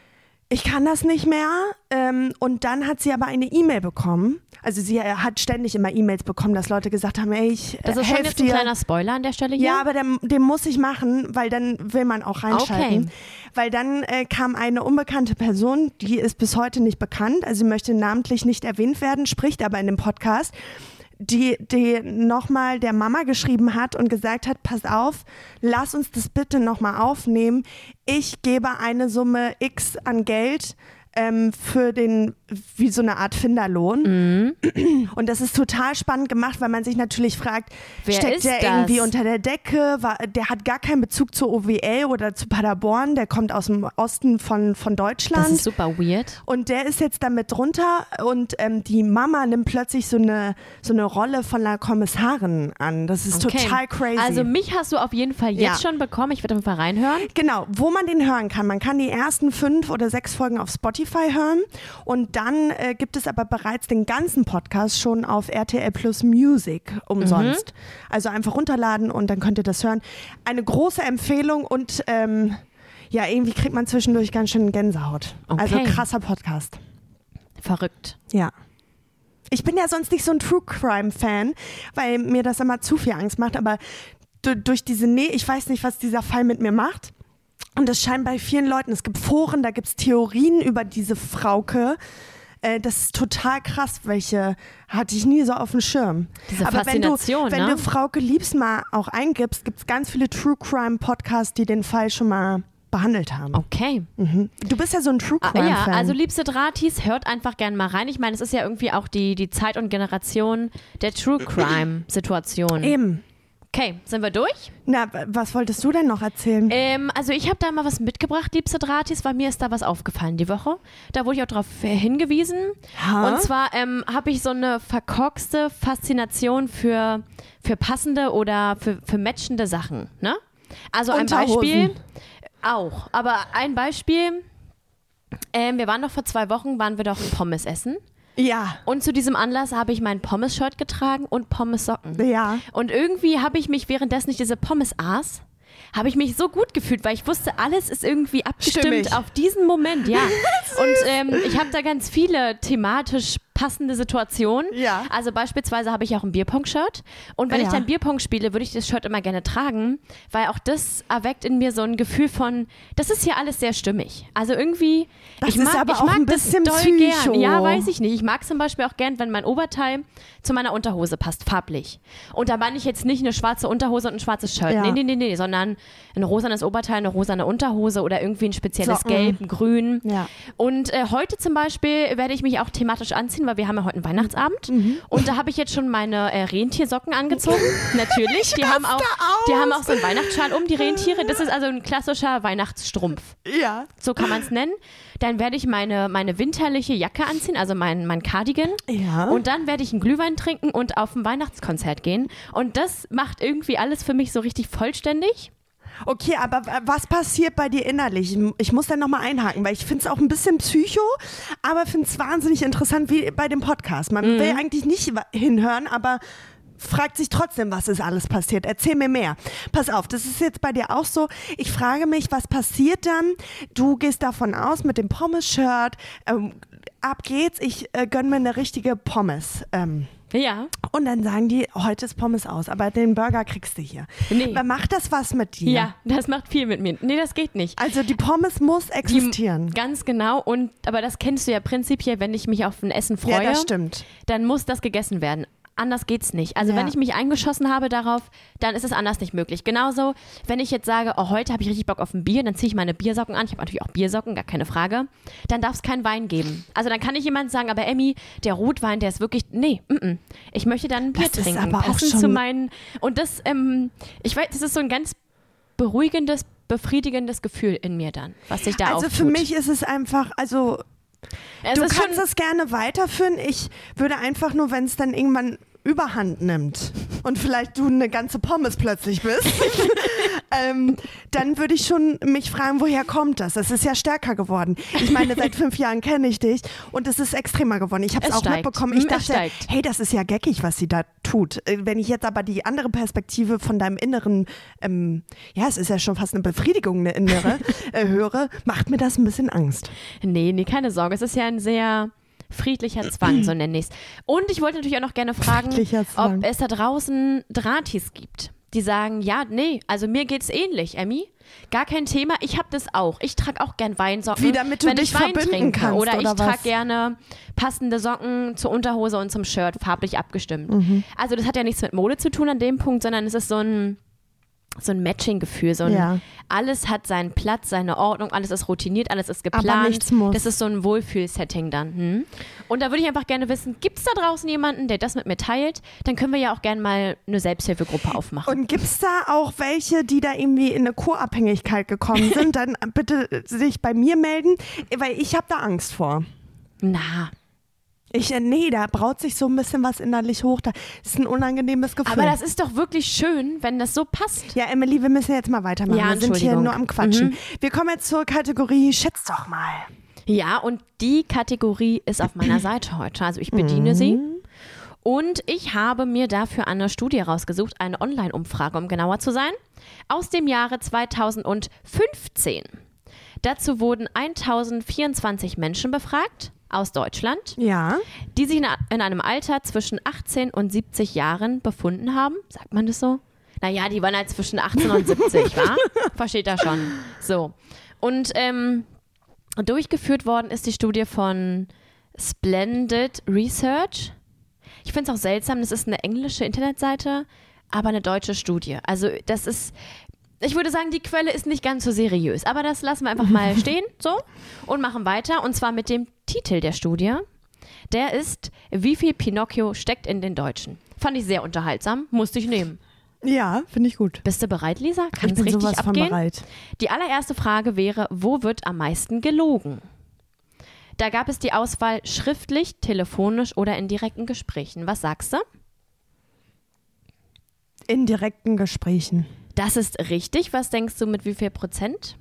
ich kann das nicht mehr. Ähm, und dann hat sie aber eine E-Mail bekommen. Also sie hat ständig immer E-Mails bekommen, dass Leute gesagt haben, ey, ich Das ist schon jetzt ein dir. kleiner Spoiler an der Stelle hier. Ja, aber den, den muss ich machen, weil dann will man auch reinschalten. Okay. Weil dann äh, kam eine unbekannte Person, die ist bis heute nicht bekannt, also sie möchte namentlich nicht erwähnt werden, spricht aber in dem Podcast, die, die nochmal der Mama geschrieben hat und gesagt hat, pass auf, lass uns das bitte nochmal aufnehmen. Ich gebe eine Summe X an Geld ähm, für den, wie so eine Art Finderlohn. Mhm. Und das ist total spannend gemacht, weil man sich natürlich fragt, Wer steckt ist der das? irgendwie unter der Decke? War, der hat gar keinen Bezug zur O W L oder zu Paderborn, der kommt aus dem Osten von, von Deutschland. Das ist super weird. Und der ist jetzt damit drunter und ähm, die Mama nimmt plötzlich so eine, so eine Rolle von einer Kommissarin an. Das ist Okay. total crazy. Also mich hast du auf jeden Fall jetzt Ja. schon bekommen. Ich werde auf jeden Fall reinhören. Genau, wo man den hören kann. Man kann die ersten fünf oder sechs Folgen auf Spotify hören und dann äh, gibt es aber bereits den ganzen Podcast schon auf R T L Plus Music umsonst. Mhm. Also einfach runterladen und dann könnt ihr das hören. Eine große Empfehlung und ähm, ja, irgendwie kriegt man zwischendurch ganz schön Gänsehaut. Okay. Also krasser Podcast. Verrückt. Ja. Ich bin ja sonst nicht so ein True Crime Fan, weil mir das immer zu viel Angst macht, aber du, durch diese Nähe, ich weiß nicht, was dieser Fall mit mir macht. Und das scheint bei vielen Leuten, es gibt Foren, da gibt es Theorien über diese Frauke. Äh, das ist total krass, welche hatte ich nie so auf dem Schirm. Diese Aber Faszination, wenn du, wenn ne? du Frauke Liebs mal auch eingibst, gibt es ganz viele True Crime Podcasts, die den Fall schon mal behandelt haben. Okay. Mhm. Du bist ja so ein True Ah, Crime ja, Fan. also liebste Drahtis, hört einfach gerne mal rein. Ich meine, es ist ja irgendwie auch die, die Zeit und Generation der True Crime Situation. Eben. Okay, sind wir durch? Na, was wolltest du denn noch erzählen? Ähm, also ich habe da mal was mitgebracht, liebste Drahtis, weil mir ist da was aufgefallen die Woche. Da wurde ich auch darauf hingewiesen. Ha? Und zwar ähm, habe ich so eine verkorkste Faszination für, für passende oder für, für matchende Sachen. Ne? Also ein Unterhosen. Beispiel auch. Aber ein Beispiel, ähm, wir waren doch vor zwei Wochen, waren wir doch Pommes essen. Ja. Und zu diesem Anlass habe ich mein Pommes-Shirt getragen und Pommes-Socken. Ja. Und irgendwie habe ich mich, währenddessen ich diese Pommes aß, habe ich mich so gut gefühlt, weil ich wusste, alles ist irgendwie abgestimmt Stimmig. auf diesen Moment, ja. Und ähm, ich habe da ganz viele thematisch passende Situationen. Ja. Also beispielsweise habe ich auch ein Bierpong-Shirt. Und wenn Ja. ich dann Bierpong spiele, würde ich das Shirt immer gerne tragen, weil auch das erweckt in mir so ein Gefühl von, das ist hier alles sehr stimmig. Also irgendwie, Das ich ist mag, aber ich auch mag ein das bisschen doll Psycho. gern. Ja, weiß ich nicht. Ich mag zum Beispiel auch gern, wenn mein Oberteil zu meiner Unterhose passt, farblich. Und da meine ich jetzt nicht eine schwarze Unterhose und ein schwarzes Shirt. Ja. Nee, nee, nee, nee, sondern ein rosanes Oberteil, eine rosane Unterhose oder irgendwie ein spezielles Socken. Gelb, ein Grün. Ja. Und äh, heute zum Beispiel werde ich mich auch thematisch anziehen, weil wir haben ja heute einen Weihnachtsabend. Und da habe ich jetzt schon meine äh, Rentiersocken angezogen. Natürlich. Die haben, auch, die haben auch so einen Weihnachtsschal um, die Rentiere. Das ist also ein klassischer Weihnachtsstrumpf. Ja. So kann man es nennen. Dann werde ich meine, meine winterliche Jacke anziehen, also mein, mein Cardigan. Ja. Und dann werde ich einen Glühwein trinken und auf ein Weihnachtskonzert gehen. Und das macht irgendwie alles für mich so richtig vollständig. Okay, aber was passiert bei dir innerlich? Ich muss da nochmal einhaken, weil ich finde es auch ein bisschen psycho, aber finde es wahnsinnig interessant wie bei dem Podcast. Man Mhm. will eigentlich nicht hinhören, aber fragt sich trotzdem, was ist alles passiert. Erzähl mir mehr. Pass auf, das ist jetzt bei dir auch so. Ich frage mich, was passiert dann? Du gehst davon aus mit dem Pommes-Shirt, ähm, ab geht's, ich äh, gönn mir eine richtige Pommes. Ähm, Ja. und dann sagen die, heute ist Pommes aus, aber den Burger kriegst du hier. Nee. Macht das was mit dir? Ja, das macht viel mit mir. Nee, das geht nicht. Also die Pommes muss Die- existieren. Ganz genau. Und aber das kennst du ja prinzipiell, wenn ich mich auf ein Essen freue, Ja, das stimmt. dann muss das gegessen werden. Anders geht's nicht. Also Ja. wenn ich mich eingeschossen habe darauf, dann ist es anders nicht möglich. Genauso, wenn ich jetzt sage, oh, heute habe ich richtig Bock auf ein Bier, dann ziehe ich meine Biersocken an. Ich habe natürlich auch Biersocken, gar keine Frage. Dann darf es keinen Wein geben. Also dann kann nicht jemand sagen, aber Emmy, der Rotwein, der ist wirklich, nee, mm -mm. Ich möchte dann ein Bier Das ist trinken. aber auch passend schon- zu meinen, und das, ähm, ich weiß, das ist so ein ganz beruhigendes, befriedigendes Gefühl in mir dann, was sich da Also auftut. für mich ist es einfach, also Es du ist kannst schon, es gerne weiterführen. Ich würde einfach nur, wenn es dann irgendwann Überhand nimmt und vielleicht du eine ganze Pommes plötzlich bist, ähm, dann würde ich schon mich fragen, woher kommt das? Es ist ja stärker geworden. Ich meine, seit fünf Jahren kenne ich dich und es ist extremer geworden. Ich habe es auch steigt. mitbekommen. Ich Es dachte, steigt. hey, das ist ja geckig, was sie da tut. Äh, Wenn ich jetzt aber die andere Perspektive von deinem Inneren, ähm, ja, es ist ja schon fast eine Befriedigung, eine innere, äh, höre, macht mir das ein bisschen Angst. nee, nee, keine Sorge. Es ist ja ein sehr friedlicher Zwang, so nenne ich es. Und ich wollte natürlich auch noch gerne fragen, Friedlicher Zwang. ob es da draußen Drahtis gibt, die sagen, ja, nee, also mir geht's ähnlich, Emmy. Gar kein Thema, ich habe das auch. Ich trage auch gern Weinsocken, Wie, damit du wenn dich ich Wein verbinden trinke. kannst, Oder, oder ich trage was? gerne passende Socken zur Unterhose und zum Shirt, farblich abgestimmt. Mhm. Also das hat ja nichts mit Mode zu tun an dem Punkt, sondern es ist so ein so ein Matching-Gefühl, so ein, Ja. alles hat seinen Platz, seine Ordnung, alles ist routiniert, alles ist Aber geplant. nichts muss. Das ist so ein Wohlfühl-Setting dann. Hm? Und da würde ich einfach gerne wissen, gibt es da draußen jemanden, der das mit mir teilt? Dann können wir ja auch gerne mal eine Selbsthilfegruppe aufmachen. Und gibt es da auch welche, die da irgendwie in eine Co-Abhängigkeit gekommen sind? Dann bitte sich bei mir melden, weil ich habe da Angst vor. Na, Ich, äh, nee, da braut sich so ein bisschen was innerlich hoch. Da ist ein unangenehmes Gefühl. aber das ist doch wirklich schön, wenn das so passt. ja, Emily, wir müssen jetzt mal weitermachen. Ja, wir sind hier Entschuldigung. nur am Quatschen. Mhm. Wir kommen jetzt zur Kategorie Schätz doch mal. Ja, und die Kategorie ist auf meiner Seite heute. Also ich bediene sie. Und ich habe mir dafür eine Studie rausgesucht, eine Online-Umfrage, um genauer zu sein, aus dem Jahre zweitausendfünfzehn. Dazu wurden eintausendvierundzwanzig Menschen befragt aus Deutschland, Ja. die sich in, in einem Alter zwischen achtzehn und siebzig Jahren befunden haben. Sagt man das so? Naja, die waren halt zwischen achtzehn und siebzig, wa? Versteht er schon. So. Und ähm, durchgeführt worden ist die Studie von Splendid Research. Ich finde es auch seltsam, das ist eine englische Internetseite, aber eine deutsche Studie. Also das ist, ich würde sagen, die Quelle ist nicht ganz so seriös, aber das lassen wir einfach mal stehen, so, und machen weiter. Und zwar mit dem Titel der Studie. Der ist, wie viel Pinocchio steckt in den Deutschen? Fand ich sehr unterhaltsam, musste ich nehmen. Ja, finde ich gut. Bist du bereit, Lisa? Kann Ich es bin richtig sowas von abgehen? bereit. Die allererste Frage wäre, wo wird am meisten gelogen? Da gab es die Auswahl schriftlich, telefonisch oder in direkten Gesprächen. Was sagst du? In direkten Gesprächen. Das ist richtig. Was denkst du, mit wie viel Prozent?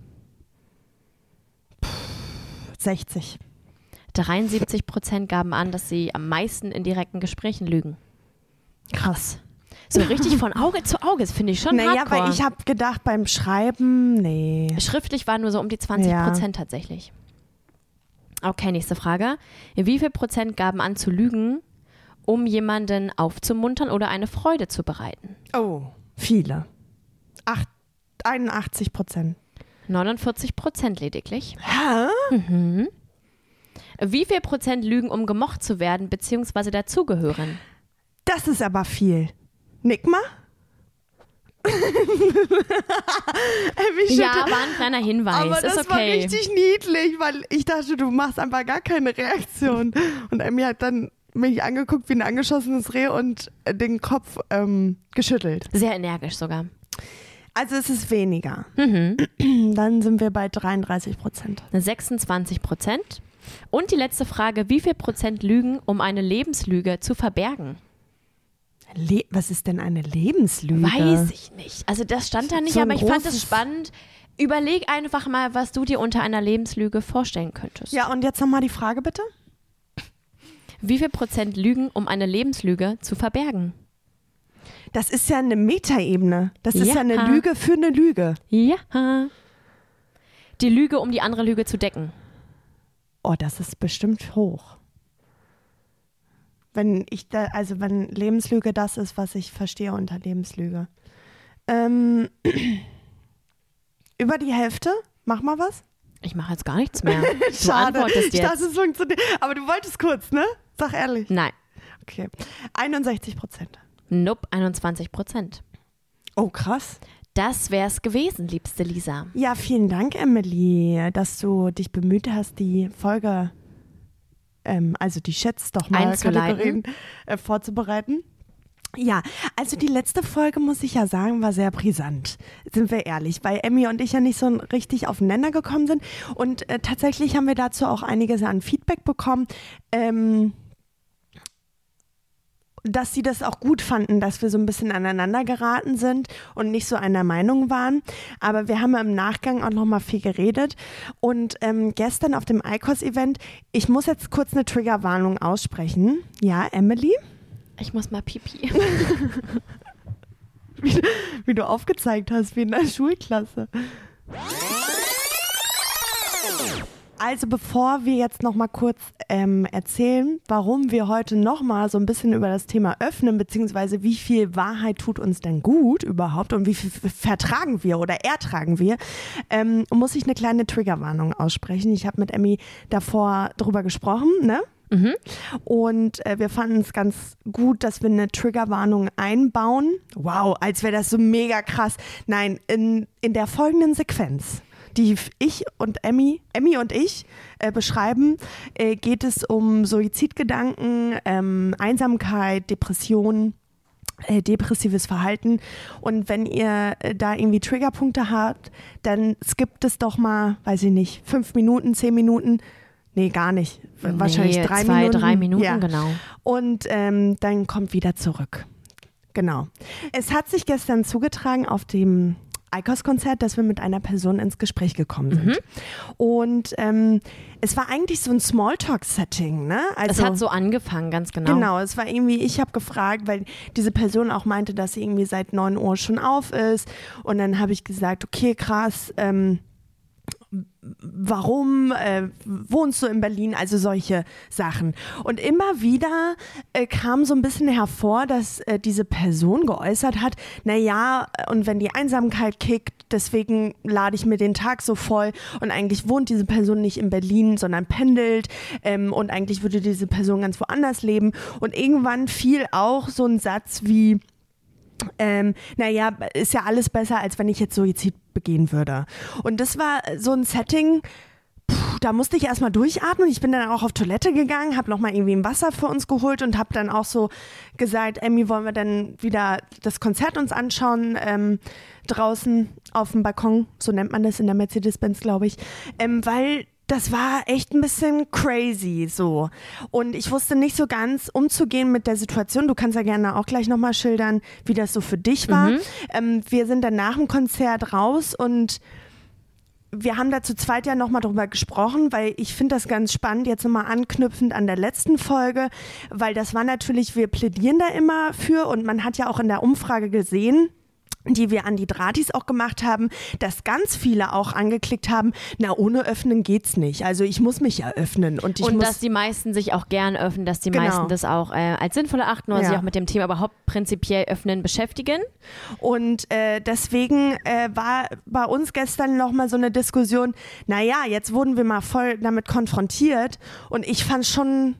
sechzig. dreiundsiebzig Prozent gaben an, dass sie am meisten in direkten Gesprächen lügen. Krass. So richtig von Auge zu Auge, das finde ich schon Naja, hardcore. weil ich habe gedacht, beim Schreiben, nee. Schriftlich waren nur so um die zwanzig Prozent tatsächlich. Okay, nächste Frage. Wie viel Prozent gaben an zu lügen, um jemanden aufzumuntern oder eine Freude zu bereiten? Oh, viele. Acht, einundachtzig Prozent. neunundvierzig Prozent lediglich. Hä? Mhm. Wie viel Prozent lügen, um gemocht zu werden, beziehungsweise dazugehören? Das ist aber viel. Nick mal? Wie Ja, schüttel- war ein kleiner Hinweis. aber das ist war okay. richtig niedlich, weil ich dachte, du machst einfach gar keine Reaktion. Und Emmy hat dann mich angeguckt wie ein angeschossenes Reh und äh, den Kopf ähm, geschüttelt. Sehr energisch sogar. Also es ist weniger. Mhm. Dann sind wir bei dreiunddreißig Prozent. sechsundzwanzig Prozent. Und die letzte Frage, wie viel Prozent lügen, um eine Lebenslüge zu verbergen? Le Was ist denn eine Lebenslüge? Weiß ich nicht. Also das stand da nicht, So ein aber ich fand es großes- spannend. Überleg einfach mal, was du dir unter einer Lebenslüge vorstellen könntest. Ja, und jetzt nochmal die Frage bitte. Wie viel Prozent lügen, um eine Lebenslüge zu verbergen? Das ist ja eine Metaebene. Das ist ja, Ja. eine Lüge für eine Lüge. Ja. Die Lüge, um die andere Lüge zu decken. Oh, das ist bestimmt hoch. Wenn ich da, also wenn Lebenslüge das ist, was ich verstehe unter Lebenslüge. Ähm, über die Hälfte? Mach mal was. Ich mache jetzt gar nichts mehr. Du Schade. antwortest Ich dachte, jetzt. es funktioniert. Aber du wolltest kurz, ne? Sag ehrlich. Nein. Okay. einundsechzig Prozent. Nope, einundzwanzig Prozent. Oh, krass. Das wär's gewesen, liebste Lisa. Ja, vielen Dank, Emily, dass du dich bemüht hast, die Folge, ähm, also die Schätz doch mal Einzuleiten. Kategorien äh, vorzubereiten. Ja, also die letzte Folge, muss ich ja sagen, war sehr brisant, sind wir ehrlich, weil Emmy und ich ja nicht so richtig aufeinander gekommen sind und äh, tatsächlich haben wir dazu auch einiges an Feedback bekommen, ähm, dass sie das auch gut fanden, dass wir so ein bisschen aneinander geraten sind und nicht so einer Meinung waren, aber wir haben im Nachgang auch nochmal viel geredet und ähm, gestern auf dem I C O S-Event, ich muss jetzt kurz eine Triggerwarnung aussprechen, ja, Emily? Ich muss mal pipi. wie, wie du aufgezeigt hast, wie in der Schulklasse. Also bevor wir jetzt noch mal kurz ähm, erzählen, warum wir heute noch mal so ein bisschen über das Thema öffnen, beziehungsweise wie viel Wahrheit tut uns denn gut überhaupt und wie viel vertragen wir oder ertragen wir, ähm, muss ich eine kleine Triggerwarnung aussprechen. Ich habe mit Emmy davor drüber gesprochen, ne? Mhm. Und äh, wir fanden es ganz gut, dass wir eine Triggerwarnung einbauen. Wow, als wäre das so mega krass. Nein, in, in der folgenden Sequenz, die ich und Emmy, Emmy und ich äh, beschreiben, äh, geht es um Suizidgedanken, ähm, Einsamkeit, Depressionen, äh, depressives Verhalten. Und wenn ihr äh, da irgendwie Triggerpunkte habt, dann skippt es doch mal, weiß ich nicht, fünf Minuten, zehn Minuten. Nee, gar nicht. Wahrscheinlich nee, drei zwei, Minuten. drei Minuten, ja. Genau. Und ähm, dann kommt wieder zurück. Genau. Es hat sich gestern zugetragen auf dem I C O S-Konzert, dass wir mit einer Person ins Gespräch gekommen sind. Mhm. Und ähm, es war eigentlich so ein Smalltalk-Setting, ne? Also, es hat so angefangen, ganz genau. Genau, es war irgendwie, ich habe gefragt, weil diese Person auch meinte, dass sie irgendwie seit neun Uhr schon auf ist. Und dann habe ich gesagt, okay, krass, ähm, warum äh, wohnst du in Berlin, also solche Sachen. Und immer wieder äh, kam so ein bisschen hervor, dass äh, diese Person geäußert hat, naja, und wenn die Einsamkeit kickt, deswegen lade ich mir den Tag so voll und eigentlich wohnt diese Person nicht in Berlin, sondern pendelt ähm, und eigentlich würde diese Person ganz woanders leben. Und irgendwann fiel auch so ein Satz wie, Ähm, naja, ist ja alles besser, als wenn ich jetzt Suizid begehen würde. Und das war so ein Setting, puh, da musste ich erstmal durchatmen. Ich bin dann auch auf Toilette gegangen, habe nochmal irgendwie ein Wasser für uns geholt und habe dann auch so gesagt, Emmy, wollen wir dann wieder das Konzert uns anschauen, ähm, draußen auf dem Balkon, so nennt man das in der Mercedes-Benz, glaube ich, ähm, weil das war echt ein bisschen crazy so. Und ich wusste nicht so ganz umzugehen mit der Situation. Du kannst ja gerne auch gleich nochmal schildern, wie das so für dich war. Mhm. Ähm, wir sind dann nach dem Konzert raus und wir haben da zu zweit ja nochmal drüber gesprochen, weil ich finde das ganz spannend, jetzt nochmal anknüpfend an der letzten Folge, weil das war natürlich, wir plädieren da immer für und man hat ja auch in der Umfrage gesehen, die wir an die Dratis auch gemacht haben, dass ganz viele auch angeklickt haben, na, ohne öffnen geht's nicht. Also ich muss mich ja öffnen. Und, ich und muss dass die meisten sich auch gern öffnen, dass die genau. meisten das auch äh, als sinnvoll erachten oder ja. sich auch mit dem Thema überhaupt prinzipiell öffnen beschäftigen. Und äh, deswegen äh, war bei uns gestern nochmal so eine Diskussion, naja, jetzt wurden wir mal voll damit konfrontiert und ich fand schon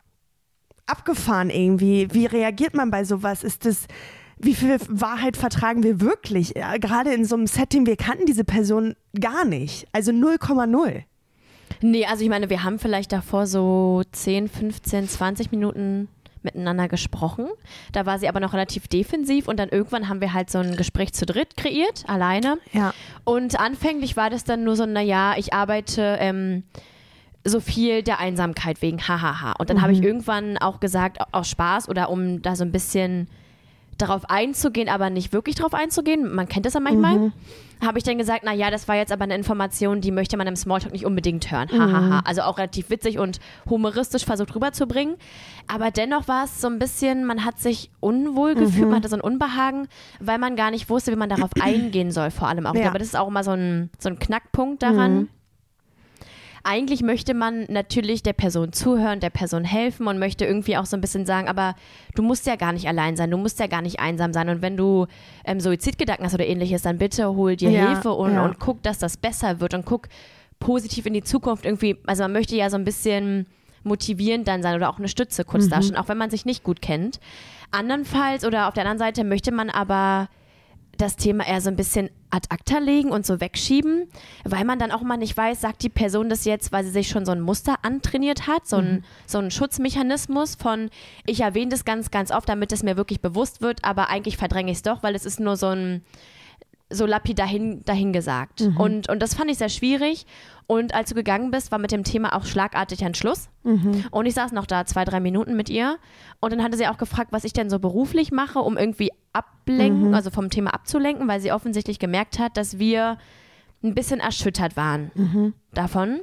abgefahren irgendwie. Wie reagiert man bei sowas? Ist das Wie viel Wahrheit vertragen wir wirklich? Ja, gerade in so einem Setting, wir kannten diese Person gar nicht. Also null Komma null. Nee, also ich meine, wir haben vielleicht davor so zehn, fünfzehn, zwanzig Minuten miteinander gesprochen. Da war sie aber noch relativ defensiv und dann irgendwann haben wir halt so ein Gespräch zu dritt kreiert, alleine. Ja. Und anfänglich war das dann nur so, naja, ich arbeite ähm, so viel der Einsamkeit wegen hahaha. Und dann mhm. habe ich irgendwann auch gesagt, aus Spaß oder um da so ein bisschen darauf einzugehen, aber nicht wirklich darauf einzugehen, man kennt das ja manchmal, mhm. habe ich dann gesagt, naja, das war jetzt aber eine Information, die möchte man im Smalltalk nicht unbedingt hören. Hahaha. Mhm. Also auch relativ witzig und humoristisch versucht rüberzubringen. Aber dennoch war es so ein bisschen, man hat sich unwohl gefühlt, mhm. man hatte so ein Unbehagen, weil man gar nicht wusste, wie man darauf eingehen soll, vor allem auch. Ja. Ich glaube, das ist auch immer so ein, so ein Knackpunkt daran. Mhm. Eigentlich möchte man natürlich der Person zuhören, der Person helfen und möchte irgendwie auch so ein bisschen sagen, aber du musst ja gar nicht allein sein, du musst ja gar nicht einsam sein und wenn du ähm, Suizidgedanken hast oder ähnliches, dann bitte hol dir ja, Hilfe und, ja. und guck, dass das besser wird und guck positiv in die Zukunft irgendwie, also man möchte ja so ein bisschen motivierend dann sein oder auch eine Stütze kurz mhm. darstellen, auch wenn man sich nicht gut kennt. Andernfalls oder auf der anderen Seite möchte man aber das Thema eher so ein bisschen ad acta legen und so wegschieben, weil man dann auch mal nicht weiß, sagt die Person das jetzt, weil sie sich schon so ein Muster antrainiert hat, so ein, mhm. so ein Schutzmechanismus von, ich erwähne das ganz, ganz oft, damit es mir wirklich bewusst wird, aber eigentlich verdränge ich es doch, weil es ist nur so ein so lapidar dahin, dahin gesagt. Mhm. Und, und das fand ich sehr schwierig. Und als du gegangen bist, war mit dem Thema auch schlagartig ein Schluss. Mhm. Und ich saß noch da zwei, drei Minuten mit ihr. Und dann hatte sie auch gefragt, was ich denn so beruflich mache, um irgendwie ablenken, mhm. also vom Thema abzulenken, weil sie offensichtlich gemerkt hat, dass wir ein bisschen erschüttert waren mhm. davon.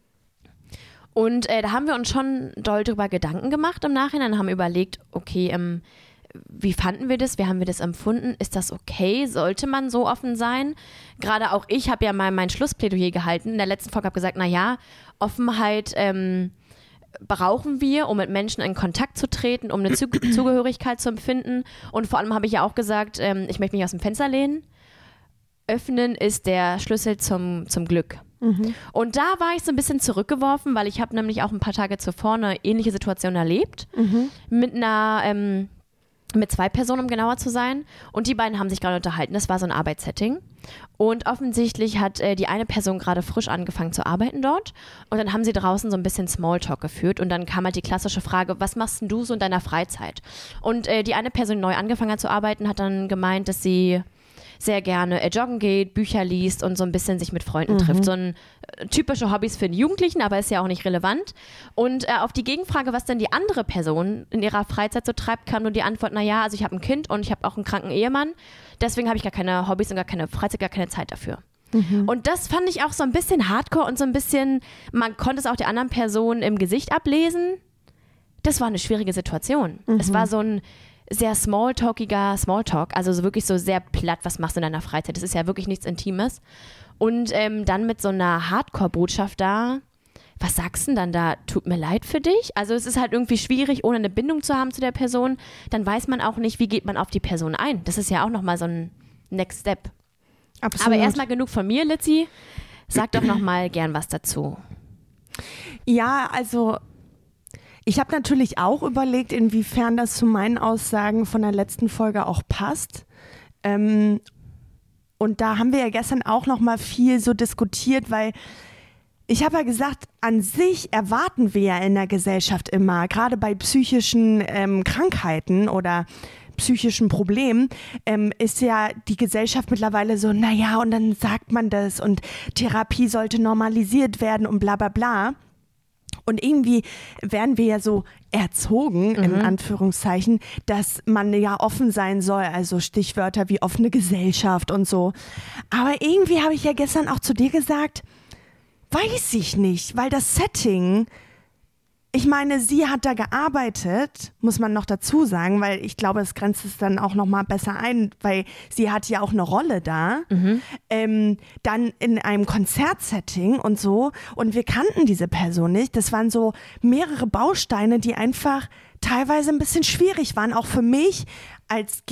Und äh, da haben wir uns schon doll drüber Gedanken gemacht im Nachhinein, haben überlegt, okay, ähm, wie fanden wir das? Wie haben wir das empfunden? Ist das okay? Sollte man so offen sein? Gerade auch ich habe ja mal mein Schlussplädoyer gehalten. In der letzten Folge habe ich gesagt, naja, Offenheit ähm, brauchen wir, um mit Menschen in Kontakt zu treten, um eine Zug- Zugehörigkeit zu empfinden. Und vor allem habe ich ja auch gesagt, ähm, ich möchte mich aus dem Fenster lehnen. Öffnen ist der Schlüssel zum, zum Glück. Mhm. Und da war ich so ein bisschen zurückgeworfen, weil ich habe nämlich auch ein paar Tage zuvor eine ähnliche Situation erlebt. Mhm. Mit einer... Ähm, mit zwei Personen, um genauer zu sein. Und die beiden haben sich gerade unterhalten. Das war so ein Arbeitssetting. Und offensichtlich hat äh, die eine Person gerade frisch angefangen zu arbeiten dort. Und dann haben sie draußen so ein bisschen Smalltalk geführt. Und dann kam halt die klassische Frage, was machst denn du so in deiner Freizeit? Und äh, die eine Person, die neu angefangen hat zu arbeiten, hat dann gemeint, dass sie sehr gerne äh, joggen geht, Bücher liest und so ein bisschen sich mit Freunden mhm. trifft. So ein äh, typische Hobbys für den Jugendlichen, aber ist ja auch nicht relevant. Und äh, auf die Gegenfrage, was denn die andere Person in ihrer Freizeit so treibt, kam nur die Antwort, naja, also ich habe ein Kind und ich habe auch einen kranken Ehemann, deswegen habe ich gar keine Hobbys und gar keine Freizeit, gar keine Zeit dafür. Mhm. Und das fand ich auch so ein bisschen hardcore und so ein bisschen, man konnte es auch der anderen Person im Gesicht ablesen. Das war eine schwierige Situation. Mhm. Es war so ein sehr smalltalkiger Smalltalk, also so wirklich so sehr platt, was machst du in deiner Freizeit? Das ist ja wirklich nichts Intimes. Und ähm, dann mit so einer Hardcore-Botschaft da, was sagst du denn dann da? Tut mir leid für dich? Also es ist halt irgendwie schwierig, ohne eine Bindung zu haben zu der Person. Dann weiß man auch nicht, wie geht man auf die Person ein. Das ist ja auch nochmal so ein Next Step. Absolut. Aber erstmal genug von mir, Litzi. Sag doch nochmal gern was dazu. Ja, also ich habe natürlich auch überlegt, inwiefern das zu meinen Aussagen von der letzten Folge auch passt. Ähm, und da haben wir ja gestern auch noch mal viel so diskutiert, weil ich habe ja gesagt, an sich erwarten wir ja in der Gesellschaft immer, gerade bei psychischen ähm, Krankheiten oder psychischen Problemen, ähm, ist ja die Gesellschaft mittlerweile so, naja, und dann sagt man das und Therapie sollte normalisiert werden und bla bla bla. Und irgendwie werden wir ja so erzogen, mhm. in Anführungszeichen, dass man ja offen sein soll, also Stichwörter wie offene Gesellschaft und so. Aber irgendwie habe ich ja gestern auch zu dir gesagt, weiß ich nicht, weil das Setting, ich meine, sie hat da gearbeitet, muss man noch dazu sagen, weil ich glaube, es grenzt es dann auch noch mal besser ein, weil sie hat ja auch eine Rolle da, mhm. ähm, dann in einem Konzertsetting und so, und wir kannten diese Person nicht. Das waren so mehrere Bausteine, die einfach teilweise ein bisschen schwierig waren, auch für mich als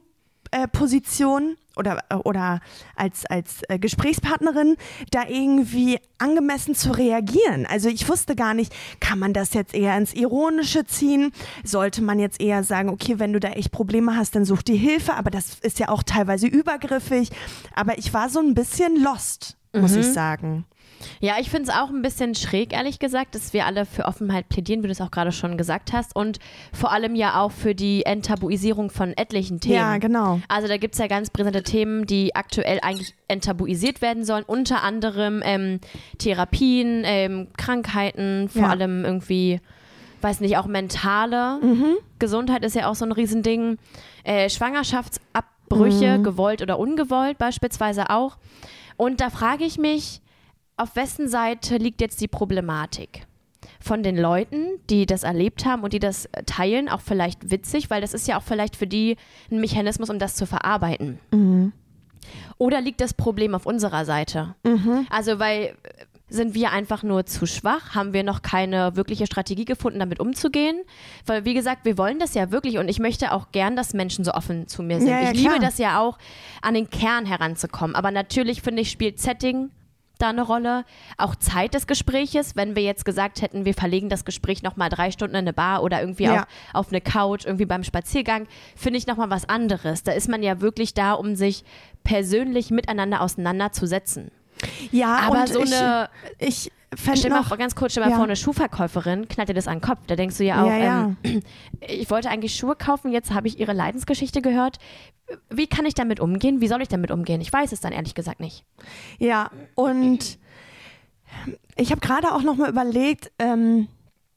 Gegenposition oder, oder als, als Gesprächspartnerin, da irgendwie angemessen zu reagieren. Also ich wusste gar nicht, kann man das jetzt eher ins Ironische ziehen? Sollte man jetzt eher sagen, okay, wenn du da echt Probleme hast, dann such dir Hilfe, aber das ist ja auch teilweise übergriffig. Aber ich war so ein bisschen lost, muss mhm. ich sagen. Ja, ich finde es auch ein bisschen schräg, ehrlich gesagt, dass wir alle für Offenheit plädieren, wie du es auch gerade schon gesagt hast, und vor allem ja auch für die Enttabuisierung von etlichen Themen. Ja, genau. Also da gibt es ja ganz präsente Themen, die aktuell eigentlich enttabuisiert werden sollen, unter anderem ähm, Therapien, ähm, Krankheiten, vor ja. allem irgendwie, weiß nicht, auch mentale mhm. Gesundheit ist ja auch so ein Riesending, äh, Schwangerschaftsabbrüche, mhm. gewollt oder ungewollt beispielsweise auch. Und da frage ich mich, auf wessen Seite liegt jetzt die Problematik? Von den Leuten, die das erlebt haben und die das teilen, auch vielleicht witzig, weil das ist ja auch vielleicht für die ein Mechanismus, um das zu verarbeiten. Mhm. Oder liegt das Problem auf unserer Seite? Mhm. Also, weil sind wir einfach nur zu schwach? Haben wir noch keine wirkliche Strategie gefunden, damit umzugehen? Weil, wie gesagt, wir wollen das ja wirklich, und ich möchte auch gern, dass Menschen so offen zu mir sind. Ja, ja, ich liebe das ja auch, an den Kern heranzukommen. Aber natürlich, finde ich, spielt Setting da eine Rolle. Auch Zeit des Gespräches, wenn wir jetzt gesagt hätten, wir verlegen das Gespräch nochmal drei Stunden in eine Bar oder irgendwie Ja. auf, auf eine Couch, irgendwie beim Spaziergang, finde ich nochmal was anderes. Da ist man ja wirklich da, um sich persönlich miteinander auseinanderzusetzen. Ja, Aber und so ich, eine, ich fände stell mal noch, vor, ganz kurz, stell mal ja. vor, eine Schuhverkäuferin knallt dir das an den Kopf. Da denkst du ja auch, Ja, ja. Ähm, ich wollte eigentlich Schuhe kaufen, jetzt habe ich ihre Leidensgeschichte gehört. Wie kann ich damit umgehen? Wie soll ich damit umgehen? Ich weiß es dann ehrlich gesagt nicht. Ja, und ich habe gerade auch noch mal überlegt, ähm,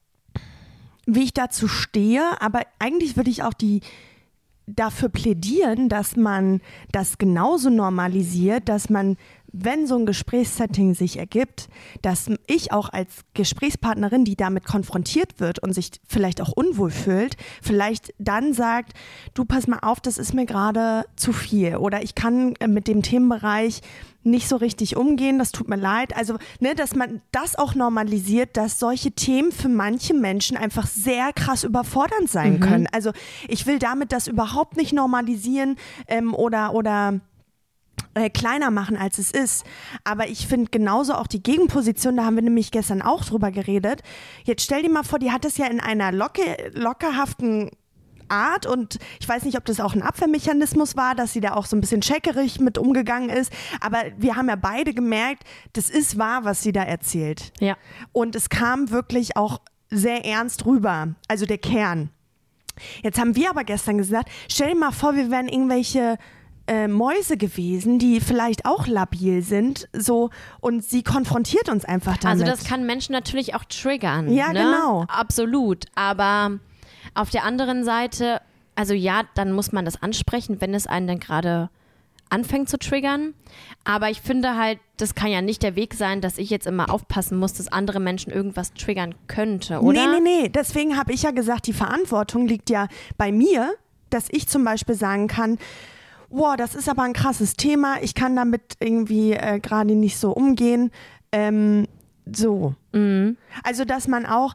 wie ich dazu stehe, aber eigentlich würde ich auch die dafür plädieren, dass man das genauso normalisiert, dass man, wenn so ein Gesprächssetting sich ergibt, dass ich auch als Gesprächspartnerin, die damit konfrontiert wird und sich vielleicht auch unwohl fühlt, vielleicht dann sagt, du pass mal auf, das ist mir gerade zu viel oder ich kann mit dem Themenbereich nicht so richtig umgehen, das tut mir leid. Also, ne, dass man das auch normalisiert, dass solche Themen für manche Menschen einfach sehr krass überfordernd sein Mhm. können. Also ich will damit das überhaupt nicht normalisieren ähm, oder, oder äh, kleiner machen, als es ist. Aber ich finde genauso auch die Gegenposition, da haben wir nämlich gestern auch drüber geredet. Jetzt stell dir mal vor, die hat es ja in einer locke, lockerhaften Art und ich weiß nicht, ob das auch ein Abwehrmechanismus war, dass sie da auch so ein bisschen checkerig mit umgegangen ist, aber wir haben ja beide gemerkt, das ist wahr, was sie da erzählt. Ja. Und es kam wirklich auch sehr ernst rüber, also der Kern. Jetzt haben wir aber gestern gesagt, stell dir mal vor, wir wären irgendwelche äh, Mäuse gewesen, die vielleicht auch labil sind, so, und sie konfrontiert uns einfach damit. Also das kann Menschen natürlich auch triggern. Ja, ne? genau. Absolut. Aber auf der anderen Seite, also ja, dann muss man das ansprechen, wenn es einen dann gerade anfängt zu triggern. Aber ich finde halt, das kann ja nicht der Weg sein, dass ich jetzt immer aufpassen muss, dass andere Menschen irgendwas triggern könnte, oder? Nee, nee, nee. Deswegen habe ich ja gesagt, die Verantwortung liegt ja bei mir, dass ich zum Beispiel sagen kann, wow, das ist aber ein krasses Thema, ich kann damit irgendwie äh, gerade nicht so umgehen. Ähm, so. Mhm. Also, dass man auch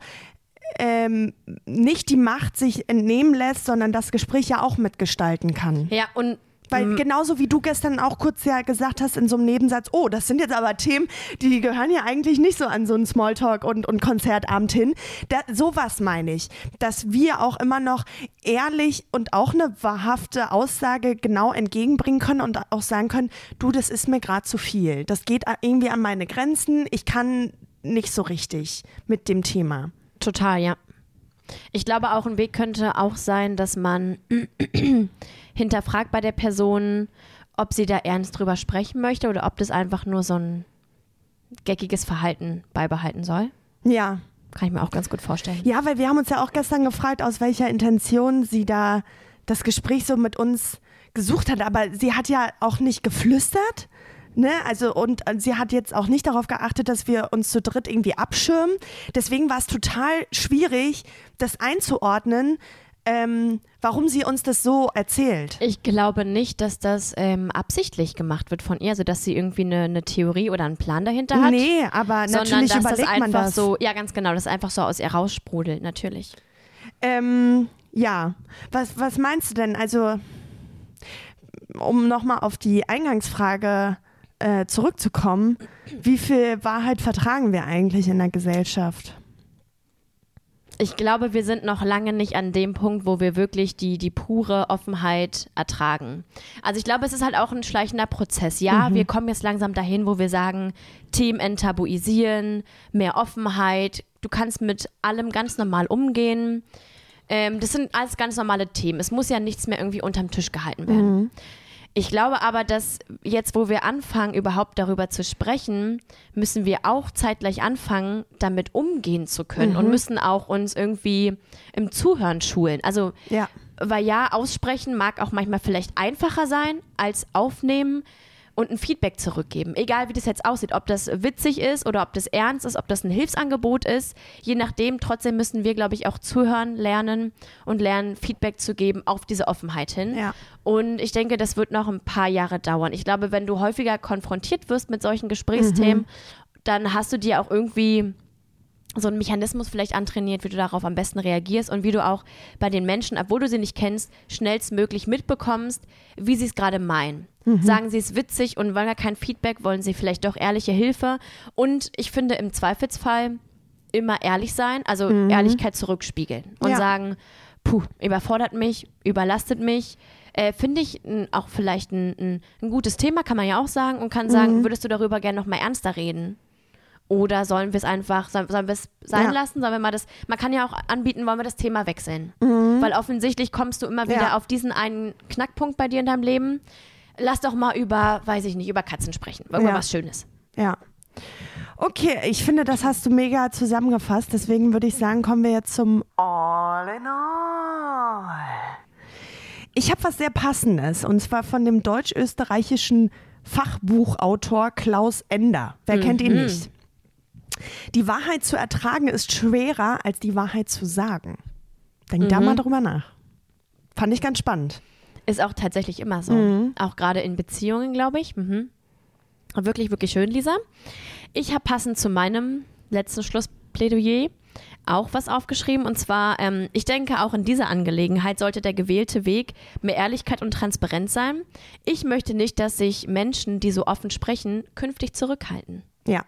ähm, nicht die Macht sich entnehmen lässt, sondern das Gespräch ja auch mitgestalten kann. Ja, und Weil Mhm. genauso wie du gestern auch kurz ja gesagt hast in so einem Nebensatz, oh, das sind jetzt aber Themen, die gehören ja eigentlich nicht so an so einen Smalltalk und, und Konzertabend hin. Da, sowas meine ich, dass wir auch immer noch ehrlich und auch eine wahrhafte Aussage genau entgegenbringen können und auch sagen können, du, das ist mir gerade zu viel. Das geht irgendwie an meine Grenzen. Ich kann nicht so richtig mit dem Thema. Total, ja. Ich glaube, auch ein Weg könnte auch sein, dass man hinterfragt bei der Person, ob sie da ernst drüber sprechen möchte oder ob das einfach nur so ein geckiges Verhalten beibehalten soll. Ja. Kann ich mir auch ganz gut vorstellen. Ja, weil wir haben uns ja auch gestern gefragt, aus welcher Intention sie da das Gespräch so mit uns gesucht hat. Aber sie hat ja auch nicht geflüstert. Ne, also und sie hat jetzt auch nicht darauf geachtet, dass wir uns zu dritt irgendwie abschirmen. Deswegen war es total schwierig, das einzuordnen, ähm, warum sie uns das so erzählt. Ich glaube nicht, dass das ähm, absichtlich gemacht wird von ihr, also dass sie irgendwie eine, eine Theorie oder einen Plan dahinter hat. Nee, aber sondern natürlich dass das überlegt einfach man das. so, ja ganz genau, das einfach so aus ihr raussprudelt, natürlich. Ähm, ja, was, was meinst du denn? Also, um nochmal auf die Eingangsfrage äh, zurückzukommen, wie viel Wahrheit vertragen wir eigentlich in der Gesellschaft? Ich glaube, wir sind noch lange nicht an dem Punkt, wo wir wirklich die, die pure Offenheit ertragen. Also ich glaube, es ist halt auch ein schleichender Prozess. Ja, Mhm. wir kommen jetzt langsam dahin, wo wir sagen, Themen enttabuisieren, mehr Offenheit, du kannst mit allem ganz normal umgehen. Ähm, das sind alles ganz normale Themen. Es muss ja nichts mehr irgendwie unterm Tisch gehalten werden. Mhm. Ich glaube aber, dass jetzt, wo wir anfangen, überhaupt darüber zu sprechen, müssen wir auch zeitgleich anfangen, damit umgehen zu können Mhm. und müssen auch uns irgendwie im Zuhören schulen. Also, Ja. weil ja, aussprechen mag auch manchmal vielleicht einfacher sein als aufnehmen und ein Feedback zurückgeben. Egal, wie das jetzt aussieht, ob das witzig ist oder ob das ernst ist, ob das ein Hilfsangebot ist. Je nachdem, trotzdem müssen wir, glaube ich, auch zuhören, lernen und lernen, Feedback zu geben auf diese Offenheit hin. Ja. Und ich denke, das wird noch ein paar Jahre dauern. Ich glaube, wenn du häufiger konfrontiert wirst mit solchen Gesprächsthemen, Mhm. dann hast du dir auch irgendwie so einen Mechanismus vielleicht antrainiert, wie du darauf am besten reagierst und wie du auch bei den Menschen, obwohl du sie nicht kennst, schnellstmöglich mitbekommst, wie sie es gerade meinen. Mhm. Sagen sie es witzig und wollen gar kein Feedback, wollen sie vielleicht doch ehrliche Hilfe. Und ich finde im Zweifelsfall immer ehrlich sein, also mhm. Ehrlichkeit zurückspiegeln und ja. sagen, puh, überfordert mich, überlastet mich. Äh, finde ich n, auch vielleicht ein, ein, ein gutes Thema, kann man ja auch sagen, und kann sagen, mhm. würdest du darüber gerne noch mal ernster reden? Oder sollen wir es einfach, sollen, sollen wir es sein ja. lassen? Sollen wir mal das, man kann ja auch anbieten, wollen wir das Thema wechseln? Mhm. Weil offensichtlich kommst du immer wieder ja. auf diesen einen Knackpunkt bei dir in deinem Leben. Lass doch mal über, weiß ich nicht, über Katzen sprechen. Über ja. was Schönes. Ja. Okay, ich finde, das hast du mega zusammengefasst. Deswegen würde ich sagen, kommen wir jetzt zum All in All. Ich habe was sehr Passendes. Und zwar von dem deutsch-österreichischen Fachbuchautor Klaus Ender. Wer mhm. kennt ihn nicht? Die Wahrheit zu ertragen ist schwerer, als die Wahrheit zu sagen. Denk mhm. da mal drüber nach. Fand ich ganz spannend. Ist auch tatsächlich immer so. Mhm. Auch gerade in Beziehungen, glaube ich. Mhm. Wirklich, wirklich schön, Lisa. Ich habe passend zu meinem letzten Schlussplädoyer auch was aufgeschrieben. Und zwar, ähm, ich denke, auch in dieser Angelegenheit sollte der gewählte Weg mehr Ehrlichkeit und Transparenz sein. Ich möchte nicht, dass sich Menschen, die so offen sprechen, künftig zurückhalten. Ja.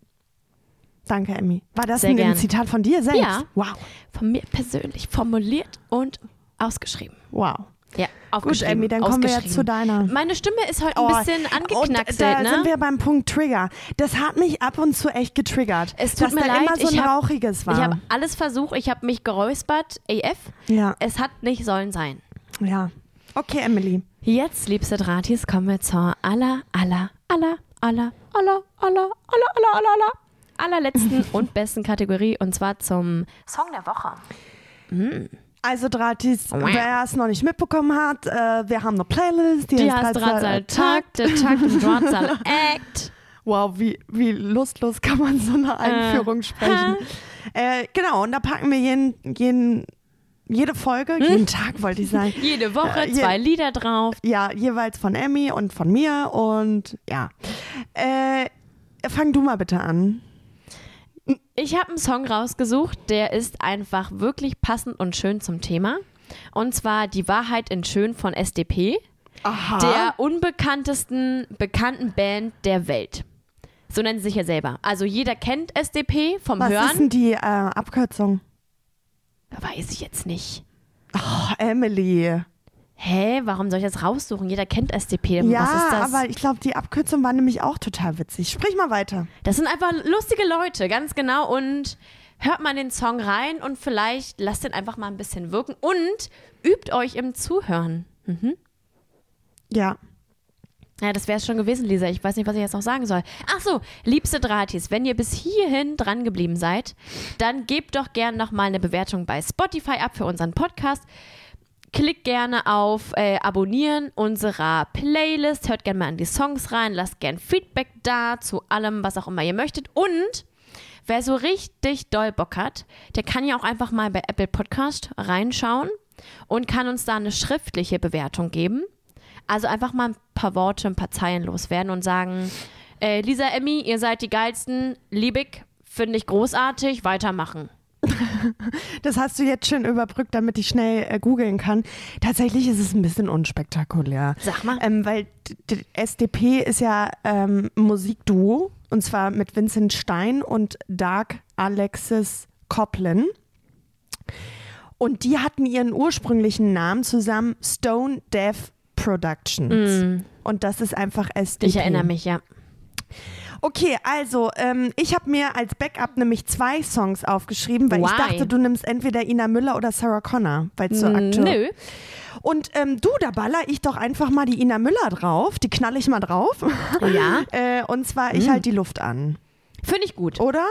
Danke, Emmy. War das Sehr ein, gern. ein Zitat von dir selbst? Ja. Wow. Von mir persönlich formuliert und ausgeschrieben. Wow. Ja, aufgeschrieben. Gut, Emmy, dann kommen wir jetzt zu deiner. Meine Stimme ist heute ein oh, bisschen angeknackselt. Da ne? sind wir beim Punkt Trigger. Das hat mich ab und zu echt getriggert. Es tut dass mir da leid, immer so ein ich hab, rauchiges war. Ich habe alles versucht, ich habe mich geräuspert, A F. Ja. Es hat nicht sollen sein. Ja. Okay, Emily. Jetzt, liebste Dratis, kommen wir zur aller, aller, aller, aller, aller, aller, aller, aller, aller, aller, allerletzten und besten Kategorie, und zwar zum Song der Woche. Mm. Also Dratis, wer es noch nicht mitbekommen hat, äh, wir haben eine Playlist. Die, die heißt Drahtseil-Takt, der Takt im Drahtseil-Act. Wow, wie, wie lustlos kann man so eine Einführung äh. sprechen. äh, genau, und da packen wir jeden, jeden, jede Folge, hm? jeden Tag wollte ich sagen. Jede Woche äh, je, zwei Lieder drauf. Ja, jeweils von Emmy und von mir und ja. Äh, fang du mal bitte an. Ich habe einen Song rausgesucht, der ist einfach wirklich passend und schön zum Thema. Und zwar Die Wahrheit in Schön von S D P, Aha. der unbekanntesten bekannten Band der Welt. So nennen sie sich ja selber. Also jeder kennt S D P vom Was Hören. Was ist denn die äh, Abkürzung? Weiß ich jetzt nicht. Oh, Emily. Hä, warum soll ich das raussuchen? Jeder kennt S D P. Ja, Was ist das? aber ich glaube, die Abkürzung war nämlich auch total witzig. Sprich mal weiter. Das sind einfach lustige Leute, ganz genau. Und hört mal in den Song rein und vielleicht lasst den einfach mal ein bisschen wirken und übt euch im Zuhören. Mhm. Ja. Ja, das wäre es schon gewesen, Lisa. Ich weiß nicht, was ich jetzt noch sagen soll. Ach so, liebste Dratis, wenn ihr bis hierhin dran geblieben seid, dann gebt doch gerne nochmal eine Bewertung bei Spotify ab für unseren Podcast. Klickt gerne auf äh, Abonnieren unserer Playlist, hört gerne mal an die Songs rein, lasst gerne Feedback da zu allem, was auch immer ihr möchtet. Und wer so richtig doll Bock hat, der kann ja auch einfach mal bei Apple Podcast reinschauen und kann uns da eine schriftliche Bewertung geben. Also einfach mal ein paar Worte, ein paar Zeilen loswerden und sagen, äh, Lisa, Emmy, ihr seid die Geilsten, liebig, finde ich großartig, weitermachen. Das hast du jetzt schön überbrückt, damit ich schnell äh, googeln kann. Tatsächlich ist es ein bisschen unspektakulär. Sag mal. Ähm, weil d- d- S D P ist ja ähm, ein Musikduo, und zwar mit Vincent Stein und Dark Alexis Coplin. Und die hatten ihren ursprünglichen Namen zusammen, Stone Deaf Productions. Mm. Und das ist einfach S D P. Ich erinnere mich, ja. Okay, also ähm, ich habe mir als Backup nämlich zwei Songs aufgeschrieben, weil Why? ich dachte, du nimmst entweder Ina Müller oder Sarah Connor, weil es so aktuell. Nö. Und ähm, du, da baller ich doch einfach mal die Ina Müller drauf, die knall ich mal drauf. Ja. äh, und zwar, ich mm. halte die Luft an. Finde ich gut. Oder?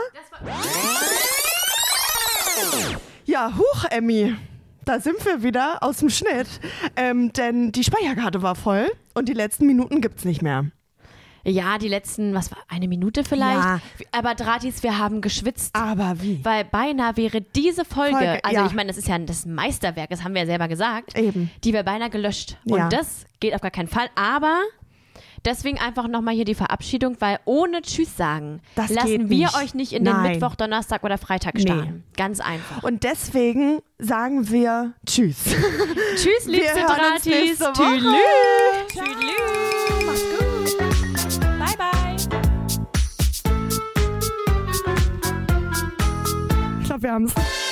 Ja, huch, Emmy. Da sind wir wieder aus dem Schnitt. Ähm, denn die Speicherkarte war voll und die letzten Minuten gibt's nicht mehr. Ja, die letzten, was war, eine Minute vielleicht? Ja. Aber Dratis, wir haben geschwitzt. Aber wie? Weil beinahe wäre diese Folge, Folge also ja. ich meine, das ist ja das Meisterwerk, das haben wir ja selber gesagt, Eben. die wäre beinahe gelöscht. Ja. Und das geht auf gar keinen Fall. Aber deswegen einfach nochmal hier die Verabschiedung, weil ohne Tschüss sagen, das lassen wir nicht. euch nicht in Nein. den Mittwoch, Donnerstag oder Freitag starten. Nee. Ganz einfach. Und deswegen sagen wir Tschüss. Tschüss, liebste wir hören uns Dratis. nächste Woche. Tschüss. Tschüss. aufwärmst.